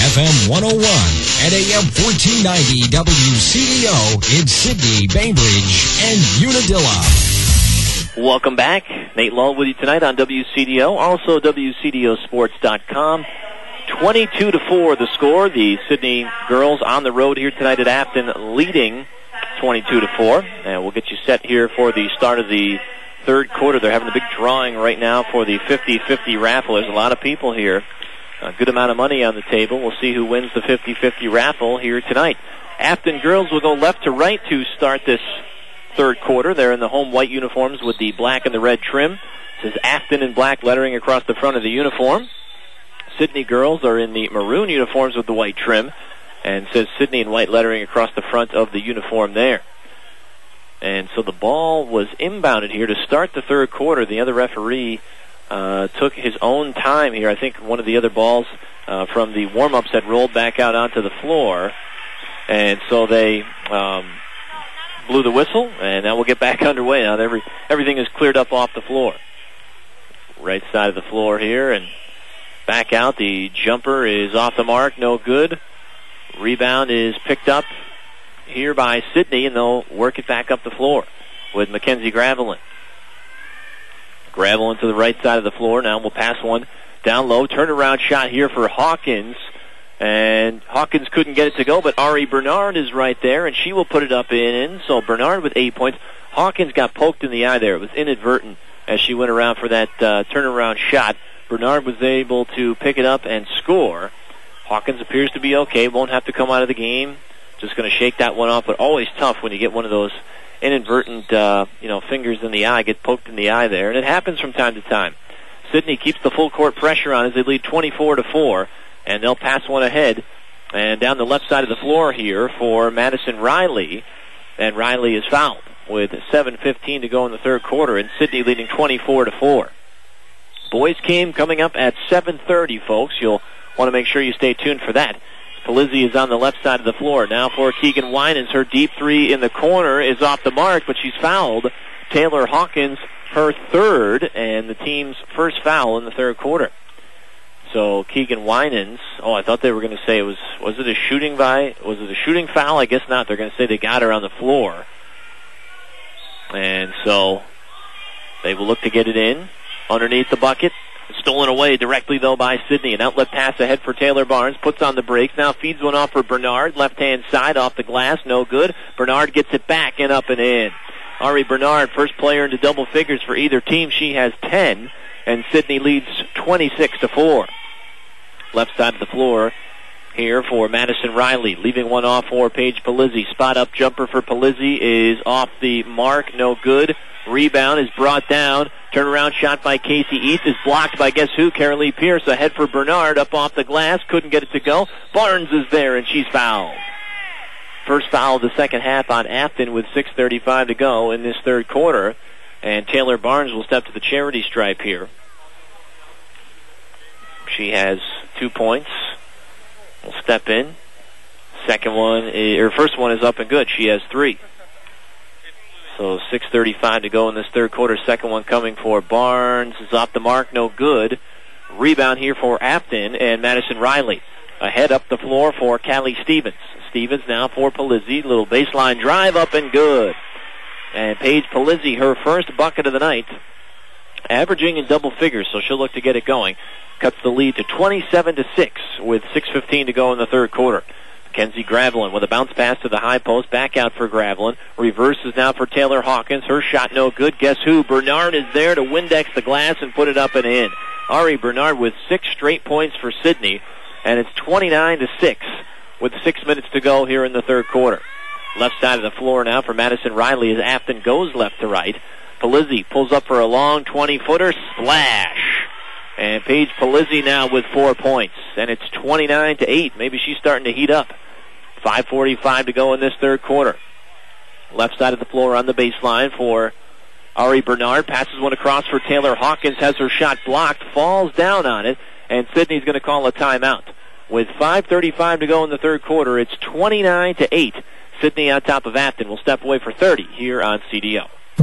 F M one oh one and A M fourteen ninety W C D O in Sydney, Bainbridge, and Unadilla. Welcome back. Nate Lull with you tonight on W C D O, also W C D O sports dot com. twenty-two to four the score. The Sydney girls on the road here tonight at Afton, leading twenty-two to four. And we'll get you set here for the start of the third quarter. They're having a big drawing right now for the fifty-fifty raffle. There's a lot of people here. A good amount of money on the table. We'll see who wins the fifty-fifty raffle here tonight. Afton girls will go left to right to start this third quarter. They're in the home white uniforms with the black and the red trim. It says Afton in black lettering across the front of the uniform. Sydney girls are in the maroon uniforms with the white trim, and says Sydney in white lettering across the front of the uniform there. And so the ball was inbounded here to start the third quarter. The other referee uh, took his own time here. I think one of the other balls uh, from the warm-ups had rolled back out onto the floor, and so they um, blew the whistle, and now we'll get back underway. Now every, everything is cleared up off the floor. Right side of the floor here, and back out. The jumper is off the mark, no good. Rebound is picked up here by Sydney, and they'll work it back up the floor with Mackenzie Gravelin. Gravelin to the right side of the floor. Now we'll pass one down low. Turnaround shot here for Hawkins. And Hawkins couldn't get it to go, but Ari Bernard is right there, and she will put it up in. So Bernard with eight points. Hawkins got poked in the eye there. It was inadvertent as she went around for that uh, turnaround shot. Bernard was able to pick it up and score. Hawkins appears to be okay. Won't have to come out of the game. Just going to shake that one off, but always tough when you get one of those inadvertent, uh, you know, fingers in the eye, get poked in the eye there, and it happens from time to time. Sydney keeps the full court pressure on as they lead twenty-four to four, and they'll pass one ahead, and down the left side of the floor here for Madison Riley, and Riley is fouled with seven fifteen to go in the third quarter, and Sydney leading twenty-four to four. Boys game coming up at seven thirty, folks. You'll want to make sure you stay tuned for that. Palizzi is on the left side of the floor. Now for Keegan Winans. Her deep three in the corner is off the mark, but she's fouled. Taylor Hawkins, her third, and the team's first foul in the third quarter. So Keegan Winans, oh, I thought they were going to say it was, was it a shooting by, was it a shooting foul? I guess not. They're going to say they got her on the floor. And so they will look to get it in underneath the bucket. Stolen away directly, though, by Sydney. An outlet pass ahead for Taylor Barnes. Puts on the brakes. Now feeds one off for Bernard. Left-hand side off the glass. No good. Bernard gets it back and up and in. Ari Bernard, first player into double figures for either team. She has ten. And Sydney leads twenty-six to four. Left side of the floor here for Madison Riley. Leaving one off for Paige Palizzi. Spot-up jumper for Palizzi is off the mark. No good. Rebound is brought down. Turnaround shot by Casey East is blocked by guess who? Carolee Pierce. Ahead for Bernard. Up off the glass. Couldn't get it to go. Barnes is there, and she's fouled. First foul of the second half on Afton with six thirty-five to go in this third quarter. And Taylor Barnes will step to the charity stripe here. She has two points. Will step in. Second one, is, or first one is up and good. She has three. So six thirty-five to go in this third quarter. Second one coming for Barnes is off the mark, no good. Rebound here for Afton and Madison Riley. Ahead up the floor for Callie Stevens. Stevens now for Palizzi. Little baseline drive up and good. And Paige Palizzi, her first bucket of the night, averaging in double figures, so she'll look to get it going. Cuts the lead to twenty-seven to six with six fifteen to go in the third quarter. Mackenzie Gravelin with a bounce pass to the high post. Back out for Gravelin. Reverses now for Taylor Hawkins. Her shot no good. Guess who? Bernard is there to Windex the glass and put it up and in. Ari Bernard with six straight points for Sydney. And it's twenty-nine to six with six minutes to go here in the third quarter. Left side of the floor now for Madison Riley as Afton goes left to right. Palizzi pulls up for a long twenty-footer. Splash. And Paige Palizzi now with four points. And it's twenty-nine to eight. Maybe she's starting to heat up. five forty-five to go in this third quarter. Left side of the floor on the baseline for Ari Bernard. Passes one across for Taylor Hawkins. Has her shot blocked. Falls down on it. And Sydney's going to call a timeout. With five thirty-five to go in the third quarter, it's twenty-nine to eight. Sydney on top of Afton will step away for thirty here on C D O.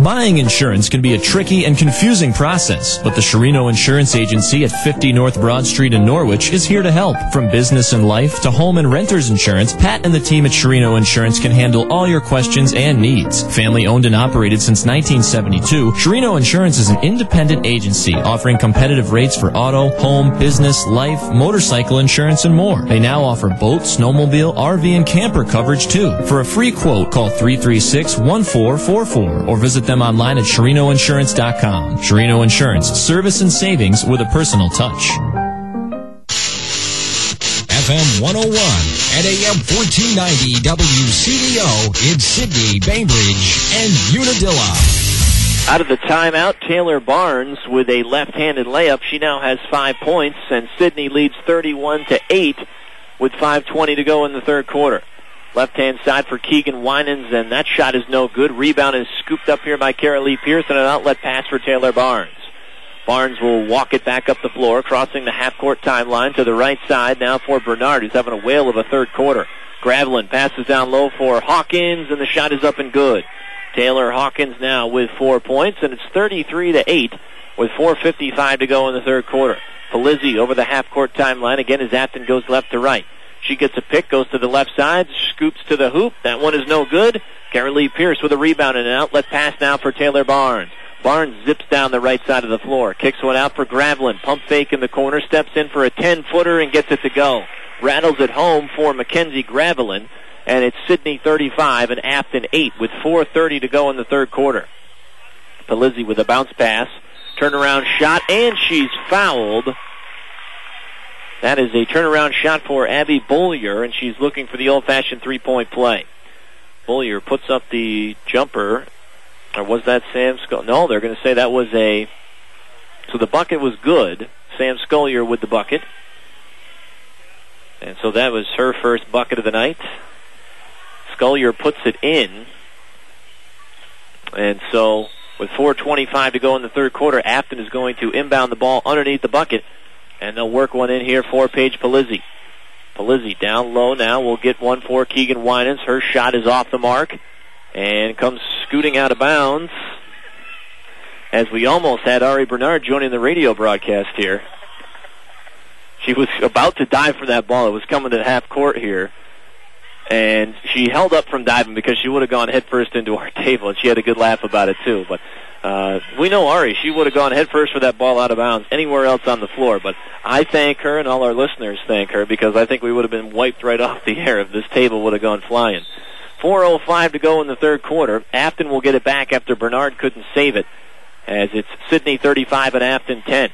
Buying insurance can be a tricky and confusing process, but the Sherino Insurance Agency at fifty North Broad Street in Norwich is here to help. From business and life to home and renter's insurance, Pat and the team at Sherino Insurance can handle all your questions and needs. Family owned and operated since nineteen seventy-two, Sherino Insurance is an independent agency offering competitive rates for auto, home, business, life, motorcycle insurance, and more. They now offer boat, snowmobile, R V, and camper coverage too. For a free quote, call three three six, one four four four or visit them online at Sherino Insurance dot com. Sherino Insurance, service and savings with a personal touch. F M one oh one and A M fourteen ninety W C D O in Sydney, Bainbridge, and Unadilla. Out of the timeout, Taylor Barnes with a left-handed layup. She now has five points, and Sydney leads thirty-one to eight with five twenty to go in the third quarter. Left-hand side for Keegan Winans, and that shot is no good. Rebound is scooped up here by Carolee Pierce, and an outlet pass for Taylor Barnes. Barnes will walk it back up the floor, crossing the half-court timeline to the right side now for Bernard, who's having a whale of a third quarter. Gravelin passes down low for Hawkins, and the shot is up and good. Taylor Hawkins now with four points, and it's thirty-three to eight with four fifty-five to go in the third quarter. Pelizzi over the half-court timeline again as Afton goes left to right. She gets a pick, goes to the left side, scoops to the hoop. That one is no good. Carolee Pierce with a rebound and an outlet pass now for Taylor Barnes. Barnes zips down the right side of the floor, kicks one out for Gravelin. Pump fake in the corner, steps in for a ten-footer and gets it to go. Rattles it home for Mackenzie Gravelin, and it's Sydney thirty-five and Afton eight with four thirty to go in the third quarter. Pelizzi with a bounce pass, turnaround shot, and she's fouled. That is a turnaround shot for Abby Bollier, and she's looking for the old-fashioned three-point play. Bollier puts up the jumper. Or was that Sam Scullier? No, they're going to say that was a... So the bucket was good. Sam Scullier with the bucket. And so that was her first bucket of the night. Scullier puts it in. And so with four twenty-five to go in the third quarter, Afton is going to inbound the ball underneath the bucket. And they'll work one in here for Paige Pelizzi. Pelizzi down low now. We'll get one for Keegan Winans. Her shot is off the mark and comes scooting out of bounds as we almost had Ari Bernard joining the radio broadcast here. She was about to dive for that ball. It was coming to half court here. And she held up from diving because she would have gone headfirst into our table, and she had a good laugh about it too. But uh, we know Ari. She would have gone headfirst for that ball out of bounds anywhere else on the floor. But I thank her, and all our listeners thank her, because I think we would have been wiped right off the air if this table would have gone flying. four oh five to go in the third quarter. Afton will get it back after Bernard couldn't save it, as it's Sydney thirty-five and Afton ten.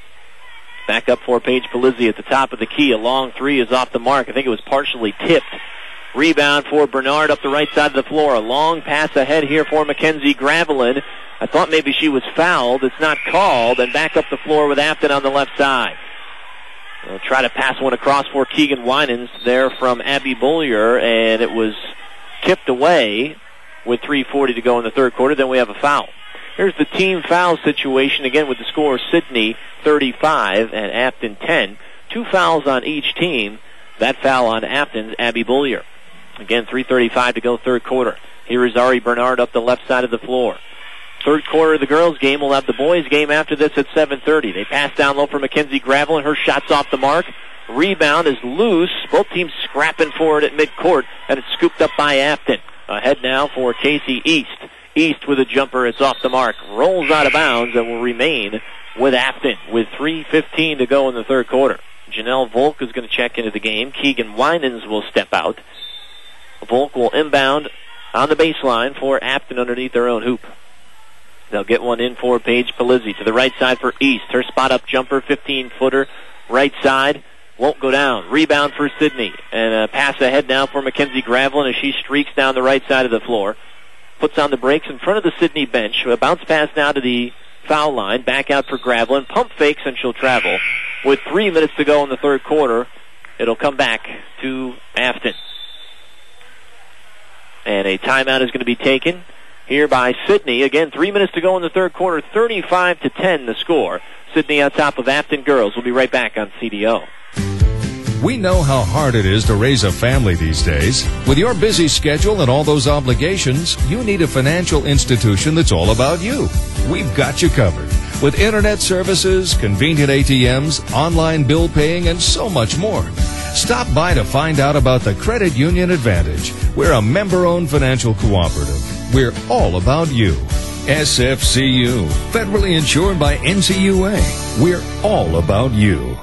Back up for Paige Pelizzi at the top of the key. A long three is off the mark. I think it was partially tipped. Rebound for Bernard up the right side of the floor. A long pass ahead here for Mackenzie Gravelin. I thought maybe she was fouled. It's not called. And back up the floor with Afton on the left side. They'll try to pass one across for Keegan Winans there from Abby Bollier, and it was tipped away with three forty to go in the third quarter. Then we have a foul. Here's the team foul situation again with the score Sydney thirty-five and Afton ten. Two fouls on each team. That foul on Afton's Abby Bollier. Again, three thirty-five to go third quarter. Here is Ari Bernard up the left side of the floor. Third quarter of the girls' game. We'll have the boys' game after this at seven thirty. They pass down low for Mackenzie Gravelin. Her shot's off the mark. Rebound is loose. Both teams scrapping for it at midcourt, and it's scooped up by Afton. Ahead now for Casey East. East with a jumper. It's off the mark. Rolls out of bounds and will remain with Afton with three fifteen to go in the third quarter. Janelle Volk is going to check into the game. Keegan Winans will step out. Volk will inbound on the baseline for Afton underneath their own hoop. They'll get one in for Paige Pelizzi to the right side for East. Her spot-up jumper, fifteen-footer, right side, won't go down. Rebound for Sydney. And a pass ahead now for Mackenzie Gravelin as she streaks down the right side of the floor. Puts on the brakes in front of the Sydney bench. A bounce pass now to the foul line. Back out for Gravelin. Pump fakes and she'll travel. With three minutes to go in the third quarter, it'll come back to Afton. And a timeout is going to be taken here by Sydney. Again, three minutes to go in the third quarter. thirty-five to ten the score. Sydney on top of Afton girls. We'll be right back on C D O. We know how hard it is to raise a family these days. With your busy schedule and all those obligations, you need a financial institution that's all about you. We've got you covered. With internet services, convenient A T Ms, online bill paying, and so much more. Stop by to find out about the Credit Union Advantage. We're a member-owned financial cooperative. We're all about you. S F C U, federally insured by N C U A. We're all about you.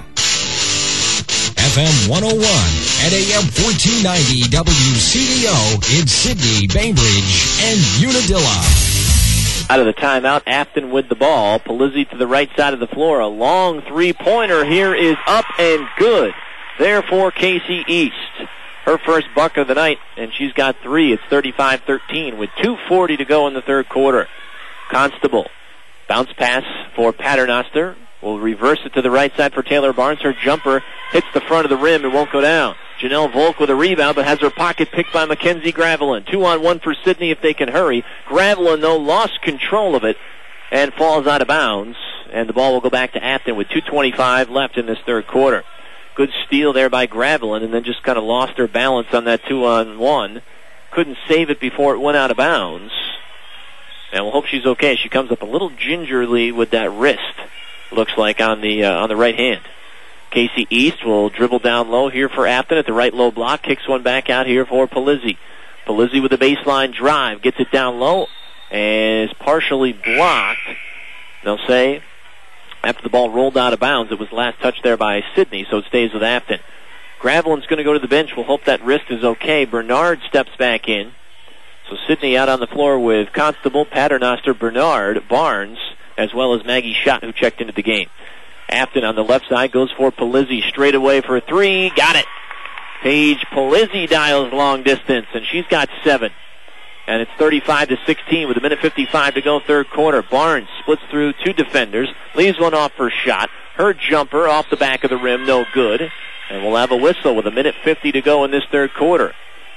F M one oh one and A M fourteen ninety W C D O in Sydney, Bainbridge, and Unadilla. Out of the timeout, Afton with the ball. Palizzi to the right side of the floor. A long three-pointer here is up and good. There for Casey East. Her first bucket of the night, and she's got three. It's thirty-five thirteen with two forty to go in the third quarter. Constable. Bounce pass for Paternoster. Will reverse it to the right side for Taylor Barnes. Her jumper hits the front of the rim and won't go down. Janelle Volk with a rebound, but has her pocket picked by Mackenzie Gravelin. Two on one for Sydney if they can hurry. Gravelin, though, lost control of it and falls out of bounds. And the ball will go back to Afton with two twenty-five left in this third quarter. Good steal there by Gravelin, and then just kind of lost her balance on that two-on-one. Couldn't save it before it went out of bounds. And we'll hope she's okay. She comes up a little gingerly with that wrist, looks like, on the uh, on the right hand. Casey East will dribble down low here for Afton at the right low block. Kicks one back out here for Palizzi. Palizzi with a baseline drive. Gets it down low and is partially blocked. They'll say after the ball rolled out of bounds, it was last touched there by Sydney, so it stays with Afton. Gravelin's going to go to the bench. We'll hope that wrist is okay. Bernard steps back in. So Sydney out on the floor with Constable, Paternoster, Bernard, Barnes, as well as Maggie Schott, who checked into the game. Afton on the left side goes for Palizzi straight away for a three. Got it. Paige Palizzi dials long distance, and she's got seven. And it's thirty-five to sixteen with a minute fifty-five to go third quarter. Barnes splits through two defenders, leaves one off for Schott. Her jumper off the back of the rim, no good. And we'll have a whistle with a minute fifty to go in this third quarter.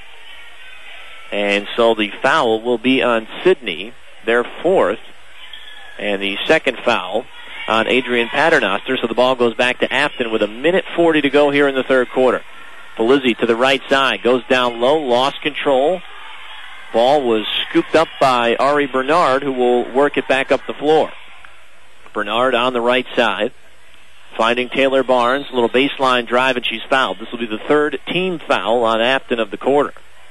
And so the foul will be on Sydney, their fourth. And the second foul on Adrian Paternoster. So the ball goes back to Afton with a minute forty to go here in the third quarter. Palizzi to the right side, goes down low, lost control. Ball was scooped up by Ari Bernard, who will work it back up the floor. Bernard on the right side, finding Taylor Barnes, a little baseline drive, and she's fouled. This will be the third team foul on Afton of the quarter.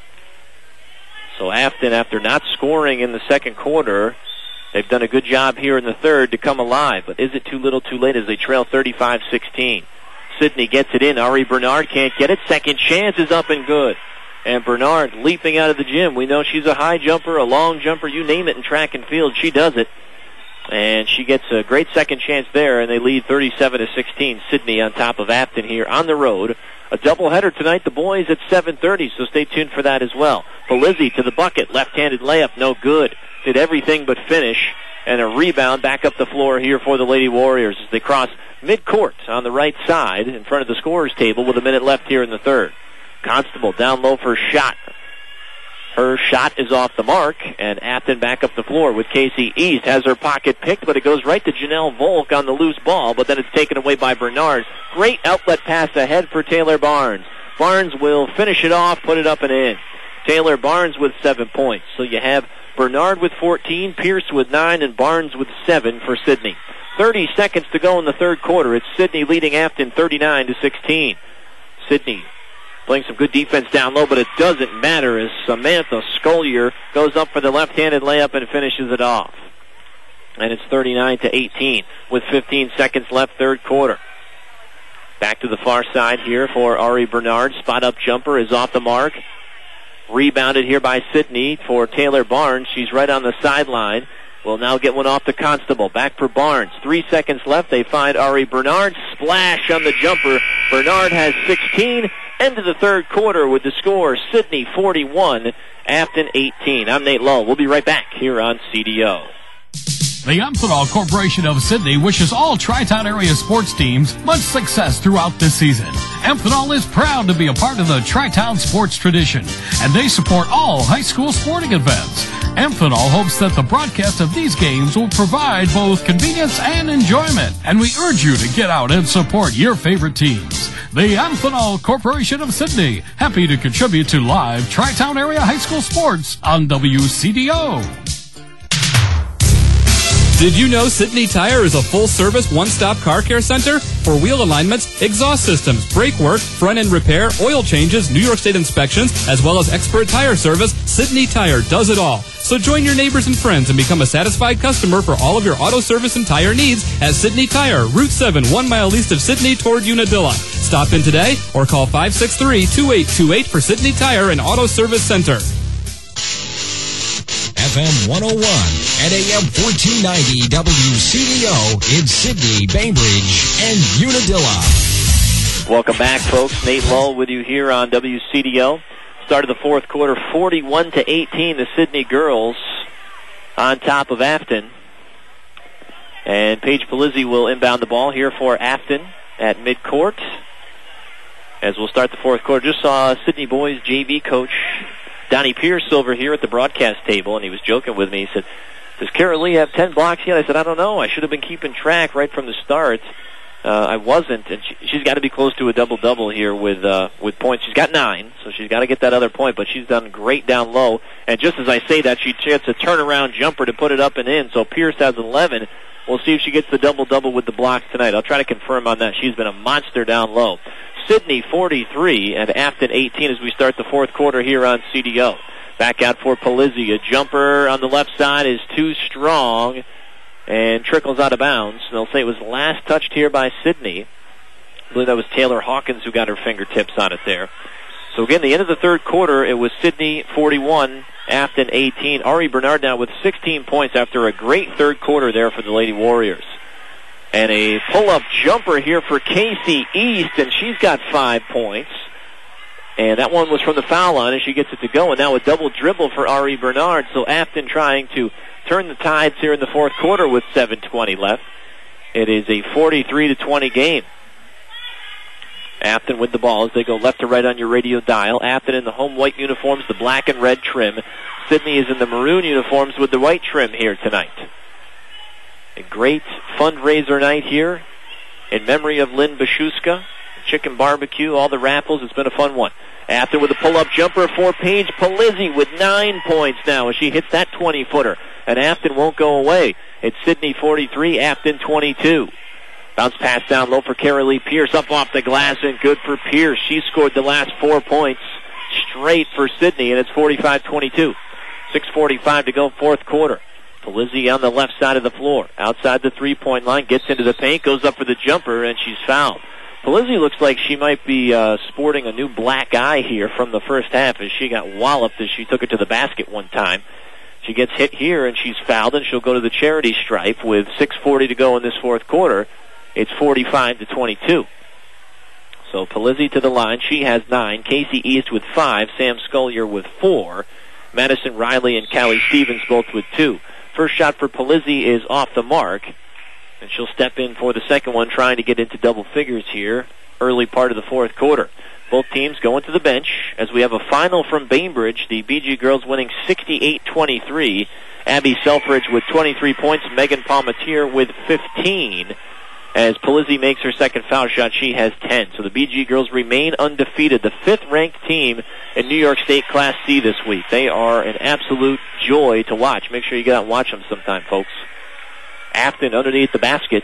So Afton, after not scoring in the second quarter, they've done a good job here in the third to come alive. But is it too little too late as they trail thirty-five sixteen? Sydney gets it in. Ari Bernard can't get it. Second chance is up and good. And Bernard leaping out of the gym. We know she's a high jumper, a long jumper, you name it in track and field. She does it. And she gets a great second chance there, and they lead thirty-seven to sixteen. Sydney on top of Afton here on the road. A doubleheader tonight, the boys at seven thirty, so stay tuned for that as well. Palizzi to the bucket, left-handed layup, no good. Did everything but finish, and a rebound back up the floor here for the Lady Warriors as they cross midcourt on the right side in front of the scorer's table with a minute left here in the third. Constable down low for a shot. Her shot is off the mark, and Afton back up the floor with Casey East. Has her pocket picked, but it goes right to Janelle Volk on the loose ball, but then it's taken away by Bernard. Great outlet pass ahead for Taylor Barnes. Barnes will finish it off, put it up and in. Taylor Barnes with seven points. So you have Bernard with fourteen, Pierce with nine, and Barnes with seven for Sydney. thirty seconds to go in the third quarter. It's Sydney leading Afton thirty-nine to sixteen. Sydney playing some good defense down low, but it doesn't matter as Samantha Scollier goes up for the left-handed layup and finishes it off. And it's thirty-nine to eighteen with fifteen seconds left, third quarter. Back to the far side here for Ari Bernard. Spot-up jumper is off the mark. Rebounded here by Sydney for Taylor Barnes. She's right on the sideline. Will now get one off the Constable. Back for Barnes. Three seconds left. They find Ari Bernard. Splash on the jumper. Bernard has sixteen. End of the third quarter with the score. Sydney forty-one, Afton eighteen. I'm Nate Lowe. We'll be right back here on C D O. The Amphenol Corporation of Sydney wishes all Tri-Town area sports teams much success throughout this season. Amphenol is proud to be a part of the Tri-Town sports tradition, and they support all high school sporting events. Amphenol hopes that the broadcast of these games will provide both convenience and enjoyment, and we urge you to get out and support your favorite teams. The Amphenol Corporation of Sydney, happy to contribute to live Tri-Town area high school sports on W C D O. Did you know Sydney Tire is a full-service, one-stop car care center for wheel alignments, exhaust systems, brake work, front-end repair, oil changes, New York State inspections, as well as expert tire service? Sydney Tire does it all. So join your neighbors and friends and become a satisfied customer for all of your auto service and tire needs at Sydney Tire, Route seven, one mile east of Sydney toward Unadilla. Stop in today or call five six three, two eight two eight for Sydney Tire and Auto Service Center. F M one oh one and A M fourteen ninety W C D O in Sydney, Bainbridge, and Unadilla. Welcome back, folks. Nate Lull with you here on W C D O. Start of the fourth quarter, forty-one to eighteen, the Sydney girls on top of Afton. And Paige Polizzi will inbound the ball here for Afton at midcourt. As we'll start the fourth quarter, just saw Sydney boys J V coach Donnie Pierce over here at the broadcast table, and he was joking with me. He said, does Kara Lee have ten blocks yet? I said, I don't know. I should have been keeping track right from the start. Uh, I wasn't, and she, she's got to be close to a double-double here with uh, with points. She's got nine, so she's got to get that other point, but she's done great down low. And just as I say that, she gets a turnaround jumper to put it up and in, so Pierce has eleven. We'll see if she gets the double-double with the blocks tonight. I'll try to confirm on that. She's been a monster down low. Sydney forty-three and Afton eighteen as we start the fourth quarter here on C D O. Back out for Polizzi. A jumper on the left side is too strong and trickles out of bounds. They'll say it was last touched here by Sydney. I believe that was Taylor Hawkins who got her fingertips on it there. So again, the end of the third quarter, it was Sydney forty-one, Afton eighteen. Ari Bernard now with sixteen points after a great third quarter there for the Lady Warriors. And a pull-up jumper here for Casey East, and she's got five points. And that one was from the foul line, and she gets it to go. And now a double dribble for Ari Bernard. So Afton trying to turn the tides here in the fourth quarter with seven twenty left. It is a forty-three to twenty game. Afton with the ball as they go left to right on your radio dial. Afton in the home white uniforms, the black and red trim. Sydney is in the maroon uniforms with the white trim here tonight. A great fundraiser night here in memory of Lynn Bashuska. Chicken barbecue, all the raffles. It's been a fun one. Afton with a pull-up jumper for Paige Polizzi with nine points now as she hits that twenty-footer. And Afton won't go away. It's Sydney forty-three, Afton twenty-two. Bounce pass down low for Kara Lee Pierce, up off the glass, and good for Pierce. She scored the last four points straight for Sydney, and it's forty-five twenty-two. six forty-five to go, fourth quarter. Polizzi on the left side of the floor, outside the three-point line, gets into the paint, goes up for the jumper, and she's fouled. Polizzi looks like she might be uh, sporting a new black eye here from the first half as she got walloped as she took it to the basket one time. She gets hit here, and she's fouled, and she'll go to the charity stripe with six forty to go in this fourth quarter. It's forty-five to twenty-two. So Polizzi to the line. She has nine. Casey East with five. Sam Scullier with four. Madison Riley and Callie Stevens both with two. First shot for Polizzi is off the mark. And she'll step in for the second one, trying to get into double figures here, early part of the fourth quarter. Both teams going to the bench as we have a final from Bainbridge. The B G girls winning sixty-eight twenty-three. Abby Selfridge with twenty-three points. Megan Palmatier with fifteen. As Polizzi makes her second foul shot, she has ten. So the B G girls remain undefeated. The fifth-ranked team in New York State Class C this week. They are an absolute joy to watch. Make sure you get out and watch them sometime, folks. Afton underneath the basket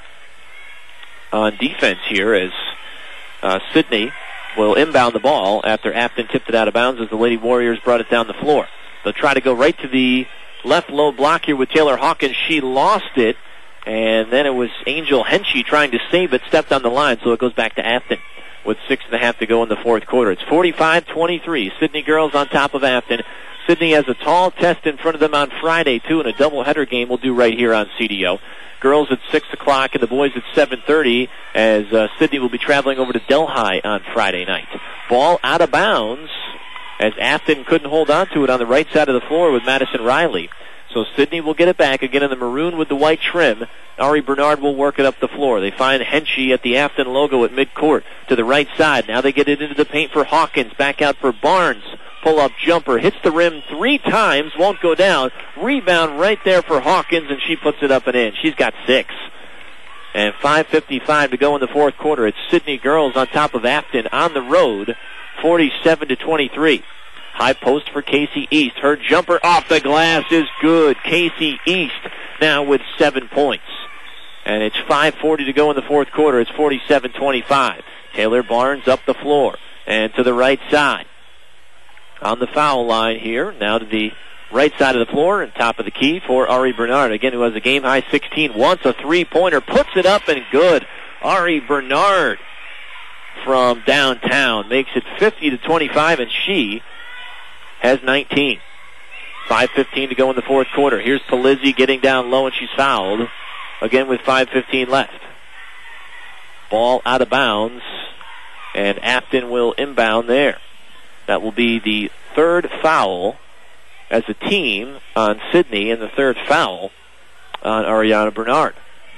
on defense here as uh, Sydney will inbound the ball after Afton tipped it out of bounds as the Lady Warriors brought it down the floor. They'll try to go right to the left low block here with Taylor Hawkins. She lost it, and then it was Angel Henchy trying to save it, stepped on the line, so it goes back to Afton with six and a half to go in the fourth quarter. It's forty-five twenty-three. Sydney girls on top of Afton. Sydney has a tall test in front of them on Friday, too, and a doubleheader game we'll do right here on C D O. Girls at six o'clock and the boys at seven thirty as uh, Sydney will be traveling over to Delhi on Friday night. Ball out of bounds as Afton couldn't hold on to it on the right side of the floor with Madison Riley. So Sidney will get it back again in the maroon with the white trim. Ari Bernard will work it up the floor. They find Henschey at the Afton logo at midcourt to the right side. Now they get it into the paint for Hawkins. Back out for Barnes. Pull-up jumper. Hits the rim three times. Won't go down. Rebound right there for Hawkins, and she puts it up and in. She's got six. And five fifty-five to go in the fourth quarter. It's Sidney girls on top of Afton on the road, forty-seven to twenty-three. High post for Casey East. Her jumper off the glass is good. Casey East now with seven points. And it's five forty to go in the fourth quarter. It's forty-seven twenty-five. Taylor Barnes up the floor and to the right side. On the foul line here. Now to the right side of the floor and top of the key for Ari Bernard. Again, who has a game-high sixteen. Wants a three-pointer. Puts it up and good. Ari Bernard from downtown makes it fifty to twenty-five, and she has nineteen. five fifteen to go in the fourth quarter. Here's Palizzi getting down low, and she's fouled. Again with five fifteen left. Ball out of bounds, and Afton will inbound there. That will be the third foul as a team on Sidney, and the third foul on Ariana Bernard.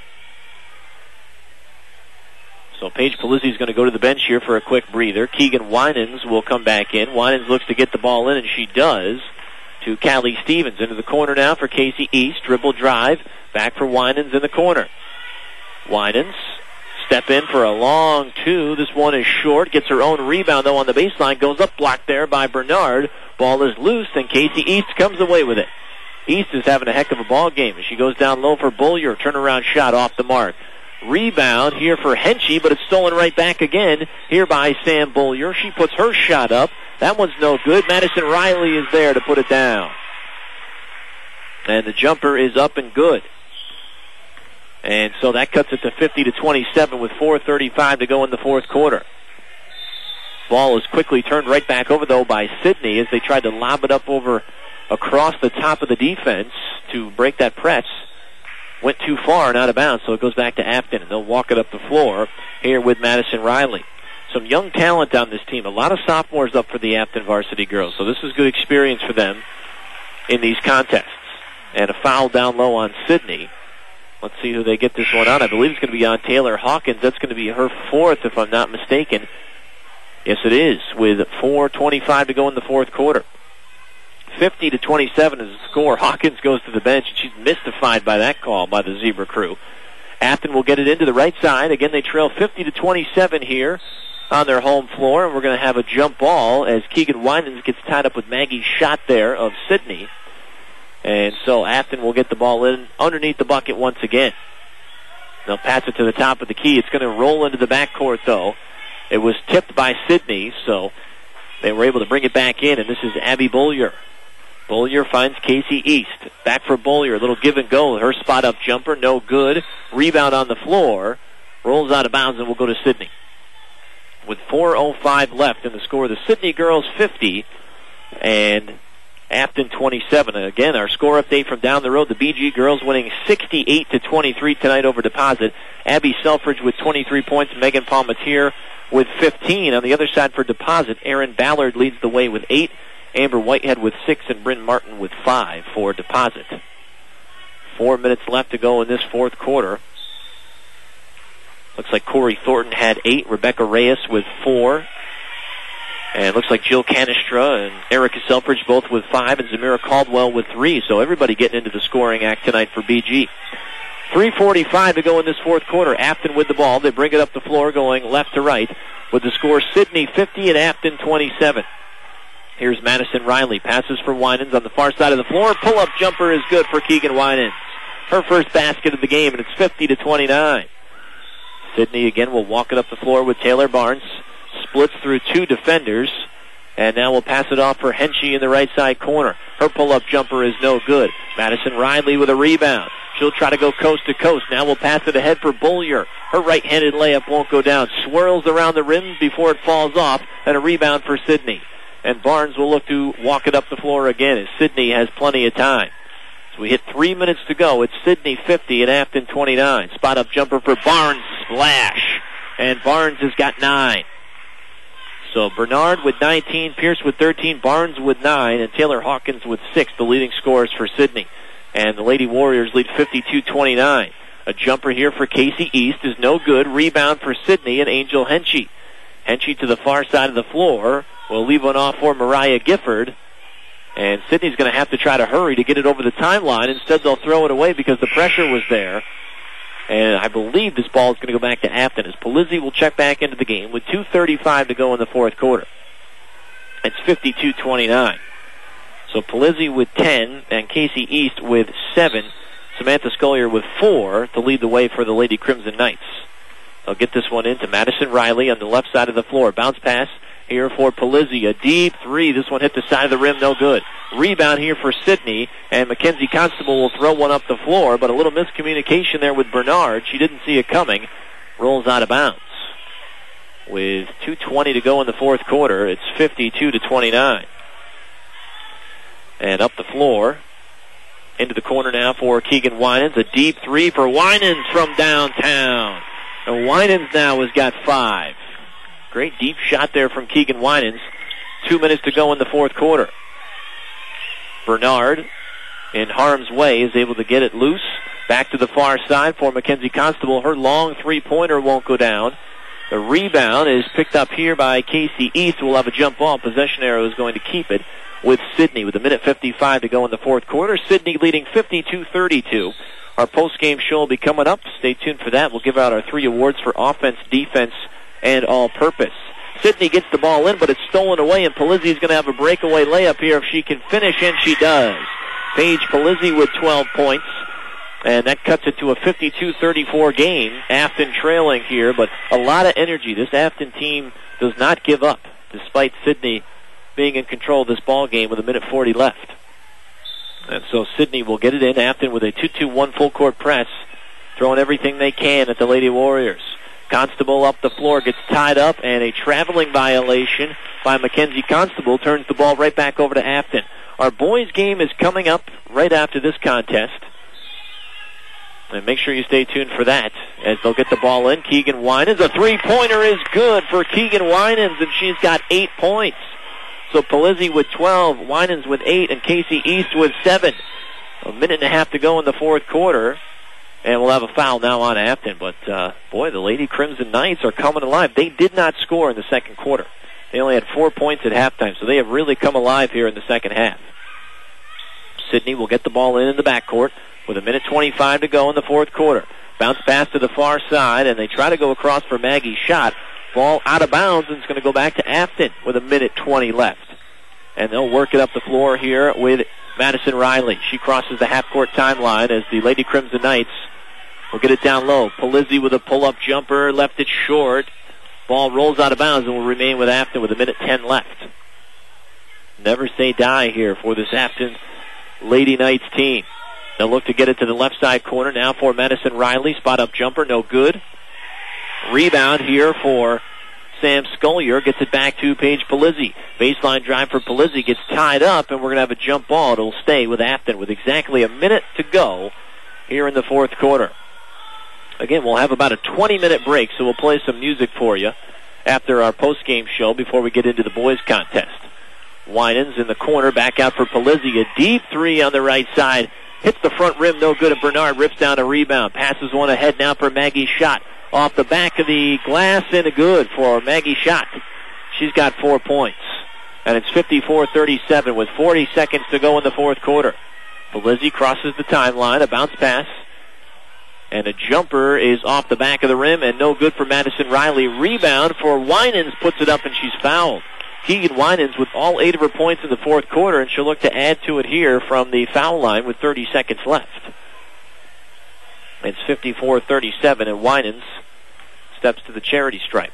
So Paige Palizzi is going to go to the bench here for a quick breather. Keegan Winans will come back in. Winans looks to get the ball in, and she does, to Callie Stevens. Into the corner now for Casey East. Dribble drive. Back for Winans in the corner. Winans step in for a long two. This one is short. Gets her own rebound, though, on the baseline. Goes up, blocked there by Bernard. Ball is loose, and Casey East comes away with it. East is having a heck of a ball game. She goes down low for Bollier. Turnaround shot off the mark. Rebound here for Henschey, but it's stolen right back again here by Sam Bollier. She puts her shot up. That one's no good. Madison Riley is there to put it down. And the jumper is up and good. And so that cuts it to fifty to twenty-seven with four thirty-five to go in the fourth quarter. Ball is quickly turned right back over, though, by Sidney as they tried to lob it up over across the top of the defense to break that press. Went too far and out of bounds, so it goes back to Afton, and they'll walk it up the floor here with Madison Riley. Some young talent on this team. A lot of sophomores up for the Afton varsity girls, so this is good experience for them in these contests. And a foul down low on Sidney. Let's see who they get this one on. I believe it's going to be on Taylor Hawkins. That's going to be her fourth, if I'm not mistaken. Yes, it is, with four twenty-five to go in the fourth quarter. fifty to twenty-seven is the score. Hawkins goes to the bench, and she's mystified by that call by the Zebra crew. Afton will get it into the right side. Again, they trail fifty to twenty-seven here on their home floor, and we're going to have a jump ball as Keegan Winans gets tied up with Maggie Schott there of Sidney. And so Afton will get the ball in underneath the bucket once again. They'll pass it to the top of the key. It's going to roll into the backcourt, though. It was tipped by Sidney, so they were able to bring it back in, and this is Abby Bollier. Bollier finds Casey East. Back for Bollier. A little give and go. Her spot-up jumper, no good. Rebound on the floor. Rolls out of bounds and will go to Sidney. With four oh five left in the score, the Sidney girls fifty and Afton twenty-seven. Again, our score update from down the road. The B G girls winning sixty-eight to twenty-three tonight over Deposit. Abby Selfridge with twenty-three points. Megan Palmatier with fifteen. On the other side for Deposit, Aaron Ballard leads the way with eight. Amber Whitehead with six and Bryn Martin with five for Deposit. Four minutes left to go in this fourth quarter. Looks like Corey Thornton had eight. Rebecca Reyes with four. And it looks like Jill Canestra and Erica Selfridge both with five, and Zamira Caldwell with three. So everybody getting into the scoring act tonight for B G. three forty-five to go in this fourth quarter. Afton with the ball. They bring it up the floor going left to right with the score Sidney fifty and Afton twenty-seven. Here's Madison Riley. Passes for Winans on the far side of the floor. Pull-up jumper is good for Keegan Winans. Her first basket of the game, and it's fifty to twenty-nine. Sidney again will walk it up the floor with Taylor Barnes. Splits through two defenders. And now we'll pass it off for Henschey in the right side corner. Her pull-up jumper is no good. Madison Riley with a rebound. She'll try to go coast to coast. Now we'll pass it ahead for Bollier. Her right-handed layup won't go down. Swirls around the rim before it falls off. And a rebound for Sidney. And Barnes will look to walk it up the floor again as Sidney has plenty of time. So we hit three minutes to go. It's Sidney fifty and Afton twenty-nine. Spot-up jumper for Barnes. Splash. And Barnes has got nine. So Bernard with nineteen, Pierce with thirteen, Barnes with nine, and Taylor Hawkins with six, the leading scorers for Sidney. and the Lady Warriors lead fifty-two twenty-nine. A jumper here for Casey East is no good. Rebound for Sydney and Angel Henchy. Henchy to the far side of the floor will leave one off for Mariah Gifford. And Sydney's going to have to try to hurry to get it over the timeline. Instead, they'll throw it away because the pressure was there. And I believe this ball is going to go back to Afton as Polizzi will check back into the game with two thirty-five to go in the fourth quarter. It's fifty-two twenty-nine. So Polizzi with ten and Casey East with seven. Samantha Scullier with four to lead the way for the Lady Crimson Knights. They'll get this one into Madison Riley on the left side of the floor. Bounce pass here for Polizzi. A deep three. This one hit the side of the rim. No good. Rebound here for Sydney. And Mackenzie Constable will throw one up the floor. But a little miscommunication there with Bernard. She didn't see it coming. Rolls out of bounds. With two twenty to go in the fourth quarter, it's fifty-two to twenty-nine. And up the floor. Into the corner now for Keegan Winans. A deep three for Winans from downtown. And Winans now has got five. Great deep shot there from Keegan Winans. Two minutes to go in the fourth quarter. Bernard, in harm's way, is able to get it loose. Back to the far side for Mackenzie Constable. Her long three-pointer won't go down. The rebound is picked up here by Casey East, who will have a jump ball. Possession arrow is going to keep it with Sydney with a minute fifty-five to go in the fourth quarter. Sydney leading fifty-two thirty-two. Our post-game show will be coming up. Stay tuned for that. We'll give out our three awards for offense, defense, and all-purpose. Sydney gets the ball in, but it's stolen away, and Polizzi is going to have a breakaway layup here if she can finish, and she does. Paige Polizzi with twelve points, and that cuts it to a fifty-two thirty-four game. Afton trailing here, but a lot of energy. This Afton team does not give up, despite Sydney being in control of this ball game with a minute forty left. And so Sydney will get it in. Afton with a two two one full court press, throwing everything they can at the Lady Warriors. Constable up the floor, gets tied up, and a traveling violation by Mackenzie Constable turns the ball right back over to Afton. Our boys game is coming up right after this contest. And make sure you stay tuned for that as they'll get the ball in. Keegan Winans, a three-pointer is good for Keegan Winans, and she's got eight points. So Polizzi with twelve, Winans with eight, and Casey East with seven. A minute and a half to go in the fourth quarter. And we'll have a foul now on Afton. But, uh, boy, the Lady Crimson Knights are coming alive. They did not score in the second quarter. They only had four points at halftime, so they have really come alive here in the second half. Sydney will get the ball in in the backcourt with a minute twenty-five to go in the fourth quarter. Bounce pass to the far side, and they try to go across for Maggie's shot. Ball out of bounds, and it's going to go back to Afton with a minute twenty left. And they'll work it up the floor here with Madison Riley. She crosses the half-court timeline as the Lady Crimson Knights will get it down low. Polizzi with a pull-up jumper, left it short. Ball rolls out of bounds and will remain with Afton with a minute ten left. Never say die here for this Afton Lady Knights team. They'll look to get it to the left side corner now for Madison Riley. Spot-up jumper, no good. Rebound here for Sam Scullier. Gets it back to Paige Polizzi. Baseline drive for Polizzi. Gets tied up, and we're going to have a jump ball. It'll stay with Afton with exactly a minute to go here in the fourth quarter. Again, we'll have about a twenty-minute break, so we'll play some music for you after our post-game show before we get into the boys' contest. Winans in the corner, back out for Polizzi. A deep three on the right side. Hits the front rim, no good, and Bernard rips down a rebound. Passes one ahead now for Maggie Schott. Off the back of the glass and a good for Maggie Schott. She's got four points. And it's fifty-four thirty-seven with forty seconds to go in the fourth quarter. Polizzi crosses the timeline, a bounce pass. And a jumper is off the back of the rim and no good for Madison Riley. Rebound for Winans, puts it up and she's fouled. Keegan Winans with all eight of her points in the fourth quarter, and she'll look to add to it here from the foul line with thirty seconds left. It's fifty-four thirty-seven, and Winans steps to the charity stripe.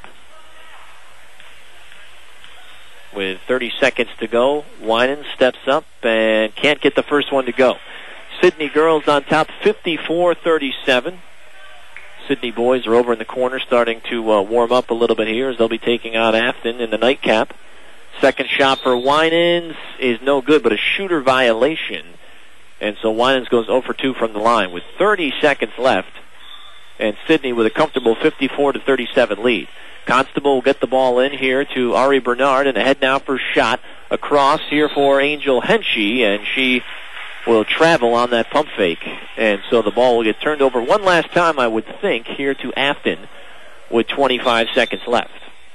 With thirty seconds to go, Winans steps up and can't get the first one to go. Sydney girls on top, fifty-four thirty-seven. Sydney boys are over in the corner starting to uh, warm up a little bit here as they'll be taking on Afton in the nightcap. Second shot for Winans is no good, but a shooter violation. And so Winans goes zero for two from the line with thirty seconds left. And Sydney with a comfortable fifty-four to thirty-seven lead. Constable will get the ball in here to Ari Bernard and ahead now for shot across here for Angel Henchy, and she will travel on that pump fake. And so the ball will get turned over one last time, I would think, here to Afton with twenty-five seconds left.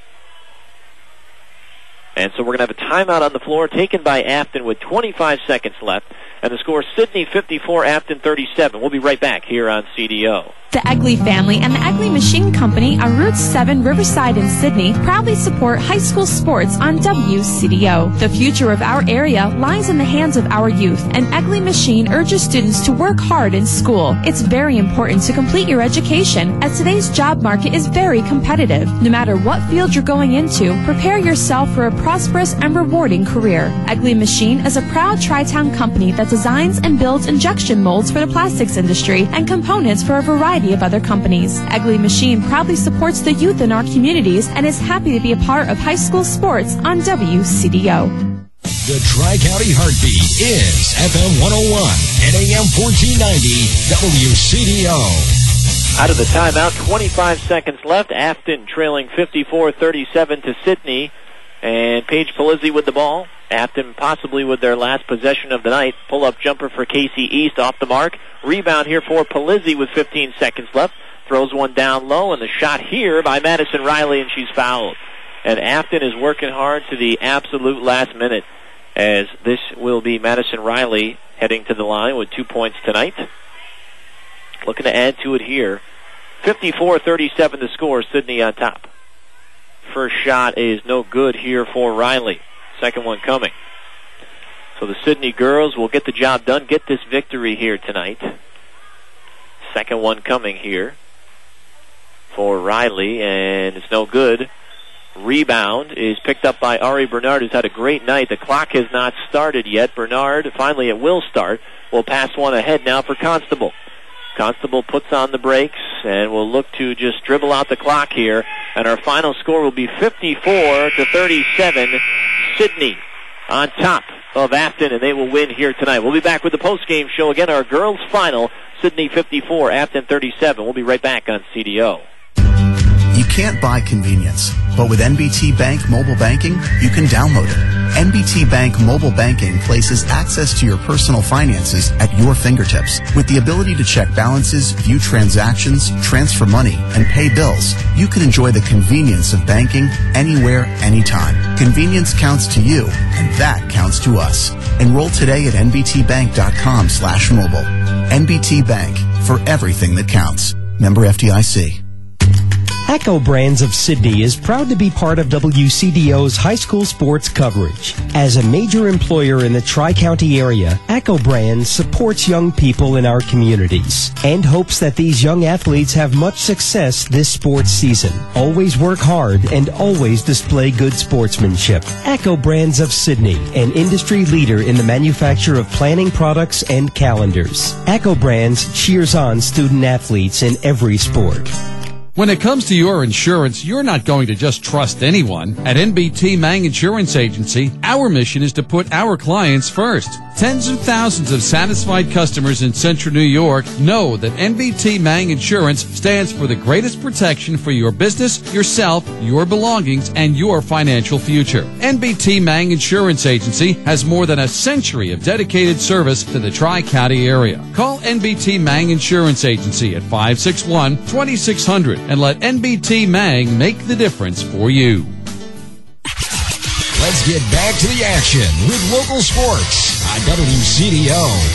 And so we're going to have a timeout on the floor taken by Afton with twenty-five seconds left. And the score, Sidney fifty-four, Afton thirty-seven. We'll be right back here on C D O. The Egley family and the Egley Machine Company on Route seven Riverside in Sydney proudly support high school sports on W C D O. The future of our area lies in the hands of our youth, and Egley Machine urges students to work hard in school. It's very important to complete your education, as today's job market is very competitive. No matter what field you're going into, prepare yourself for a prosperous and rewarding career. Egley Machine is a proud Tri-Town company that designs and builds injection molds for the plastics industry and components for a variety of other companies. Egley Machine proudly supports the youth in our communities and is happy to be a part of high school sports on W C D O. The Tri-County Heartbeat is F M one oh one and A M fourteen ninety W C D O. Out of the timeout, twenty-five seconds left. Afton trailing fifty-four thirty-seven to Sidney. And Paige Polizzi with the ball. Afton possibly with their last possession of the night. Pull-up jumper for Casey East off the mark. Rebound here for Polizzi with fifteen seconds left. Throws one down low, and the shot here by Madison Riley, and she's fouled. And Afton is working hard to the absolute last minute, as this will be Madison Riley heading to the line with two points tonight. Looking to add to it here. fifty-four thirty-seven to score, Sidney on top. First shot is no good here for Riley. Second one coming. So the Sidney girls will get the job done, get this victory here tonight. Second one coming here for Riley, and it's no good. Rebound is picked up by Ari Bernard, who's had a great night. The clock has not started yet. Bernard, finally it will start. Will pass one ahead now for Constable. Constable puts on the brakes and will look to just dribble out the clock here. And our final score will be fifty-four to thirty-seven. Sidney on top of Afton, and they will win here tonight. We'll be back with the post-game show again. Our girls' final, Sidney fifty-four, Afton thirty-seven. We'll be right back on C D O. You can't buy convenience, but with N B T Bank Mobile Banking, you can download it. N B T Bank Mobile Banking places access to your personal finances at your fingertips. With the ability to check balances, view transactions, transfer money, and pay bills, you can enjoy the convenience of banking anywhere, anytime. Convenience counts to you, and that counts to us. Enroll today at N B T bank dot com slash mobile. N B T Bank, for everything that counts. Member F D I C. Echo Brands of Sydney is proud to be part of W C D O's high school sports coverage. As a major employer in the Tri-County area, Echo Brands supports young people in our communities and hopes that these young athletes have much success this sports season. Always work hard and always display good sportsmanship. Echo Brands of Sydney, an industry leader in the manufacture of planning products and calendars. Echo Brands cheers on student athletes in every sport. When it comes to your insurance, you're not going to just trust anyone. At N B T Mang Insurance Agency, our mission is to put our clients first. Tens of thousands of satisfied customers in Central New York know that N B T Mang Insurance stands for the greatest protection for your business, yourself, your belongings, and your financial future. N B T Mang Insurance Agency has more than a century of dedicated service to the Tri-County area. Call N B T Mang Insurance Agency at five six one, two six zero zero and let N B T Mang make the difference for you. Let's get back to the action with local sports on W C D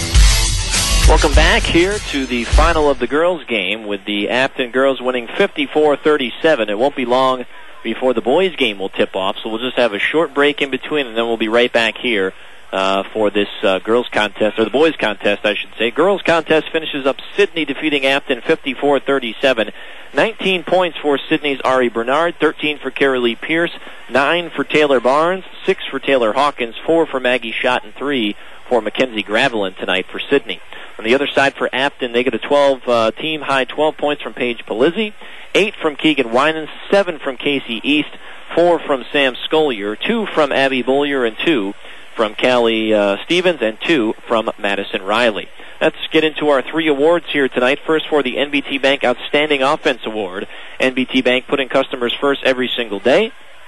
O. Welcome back here to the final of the girls' game with the Afton girls winning fifty-four thirty-seven. It won't be long before the boys' game will tip off, so we'll just have a short break in between, and then we'll be right back here uh, for this uh, girls' contest, or the boys' contest, I should say. Girls' contest finishes up Sidney defeating Afton fifty-four thirty-seven. nineteen points for Sidney's Ari Bernard, thirteen for Carolee Pierce, nine for Taylor Barnes, six for Taylor Hawkins, four for Maggie Schott, and three for Mackenzie Gravelin tonight for Sidney. On the other side for Afton, they get a twelve uh, team-high twelve points from Paige Polizzi, eight from Keegan Winans, seven from Casey East, four from Sam Scolier, two from Abby Bollier, and two from Callie uh, Stevens, and two from Madison Riley. Let's get into our three awards here tonight. First for the N B T Bank Outstanding Offense Award. N B T Bank putting customers first every single day.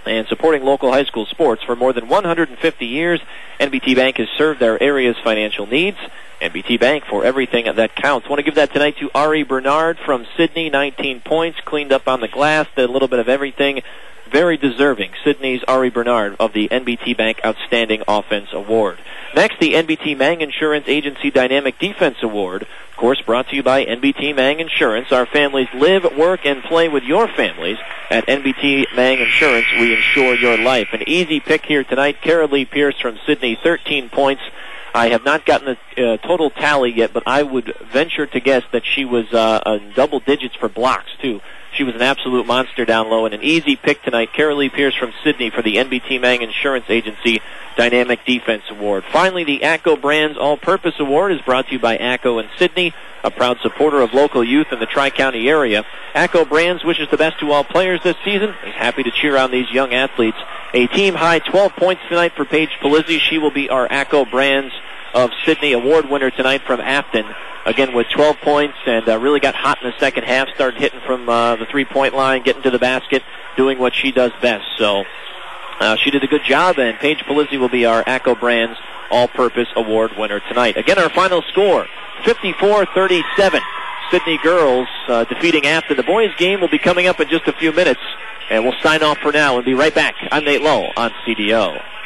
and supporting local high school sports for more than one hundred fifty years. N B T Bank has served their area's financial needs. N B T Bank, for everything that counts. Want to give that tonight to Ari Bernard from Sydney, nineteen points, cleaned up on the glass, did a little bit of everything. Very deserving, Sydney's Ari Bernard of the N B T Bank Outstanding Offense Award. Next, the N B T Mang Insurance Agency Dynamic Defense Award, of course, brought to you by N B T Mang Insurance. Our families live, work, and play with your families. At N B T Mang Insurance, we insure your life. An easy pick here tonight, Carolee Pierce from Sydney, thirteen points. I have not gotten the uh, total tally yet, but I would venture to guess that she was uh, in double digits for blocks, too. She was an absolute monster down low, and an easy pick tonight, Carolee Pierce from Sydney for the N B T Mang Insurance Agency Dynamic Defense Award. Finally, the ACCO Brands All-Purpose Award is brought to you by ACCO in Sydney, a proud supporter of local youth in the Tri-County area. ACCO Brands wishes the best to all players this season. Is happy to cheer on these young athletes. A team-high twelve points tonight for Paige Palizzi. She will be our ACCO Brands of Sydney award winner tonight from Afton. Again, with twelve points, and uh, really got hot in the second half, started hitting from uh, the three-point line, getting to the basket, doing what she does best. So uh, she did a good job, and Paige Palizzi will be our ACCO Brands All-Purpose Award winner tonight. Again, our final score, fifty-four thirty-seven. Sydney girls uh, defeating Afton. The boys' game will be coming up in just a few minutes, and we'll sign off for now and be right back. I'm Nate Lowe on C D O.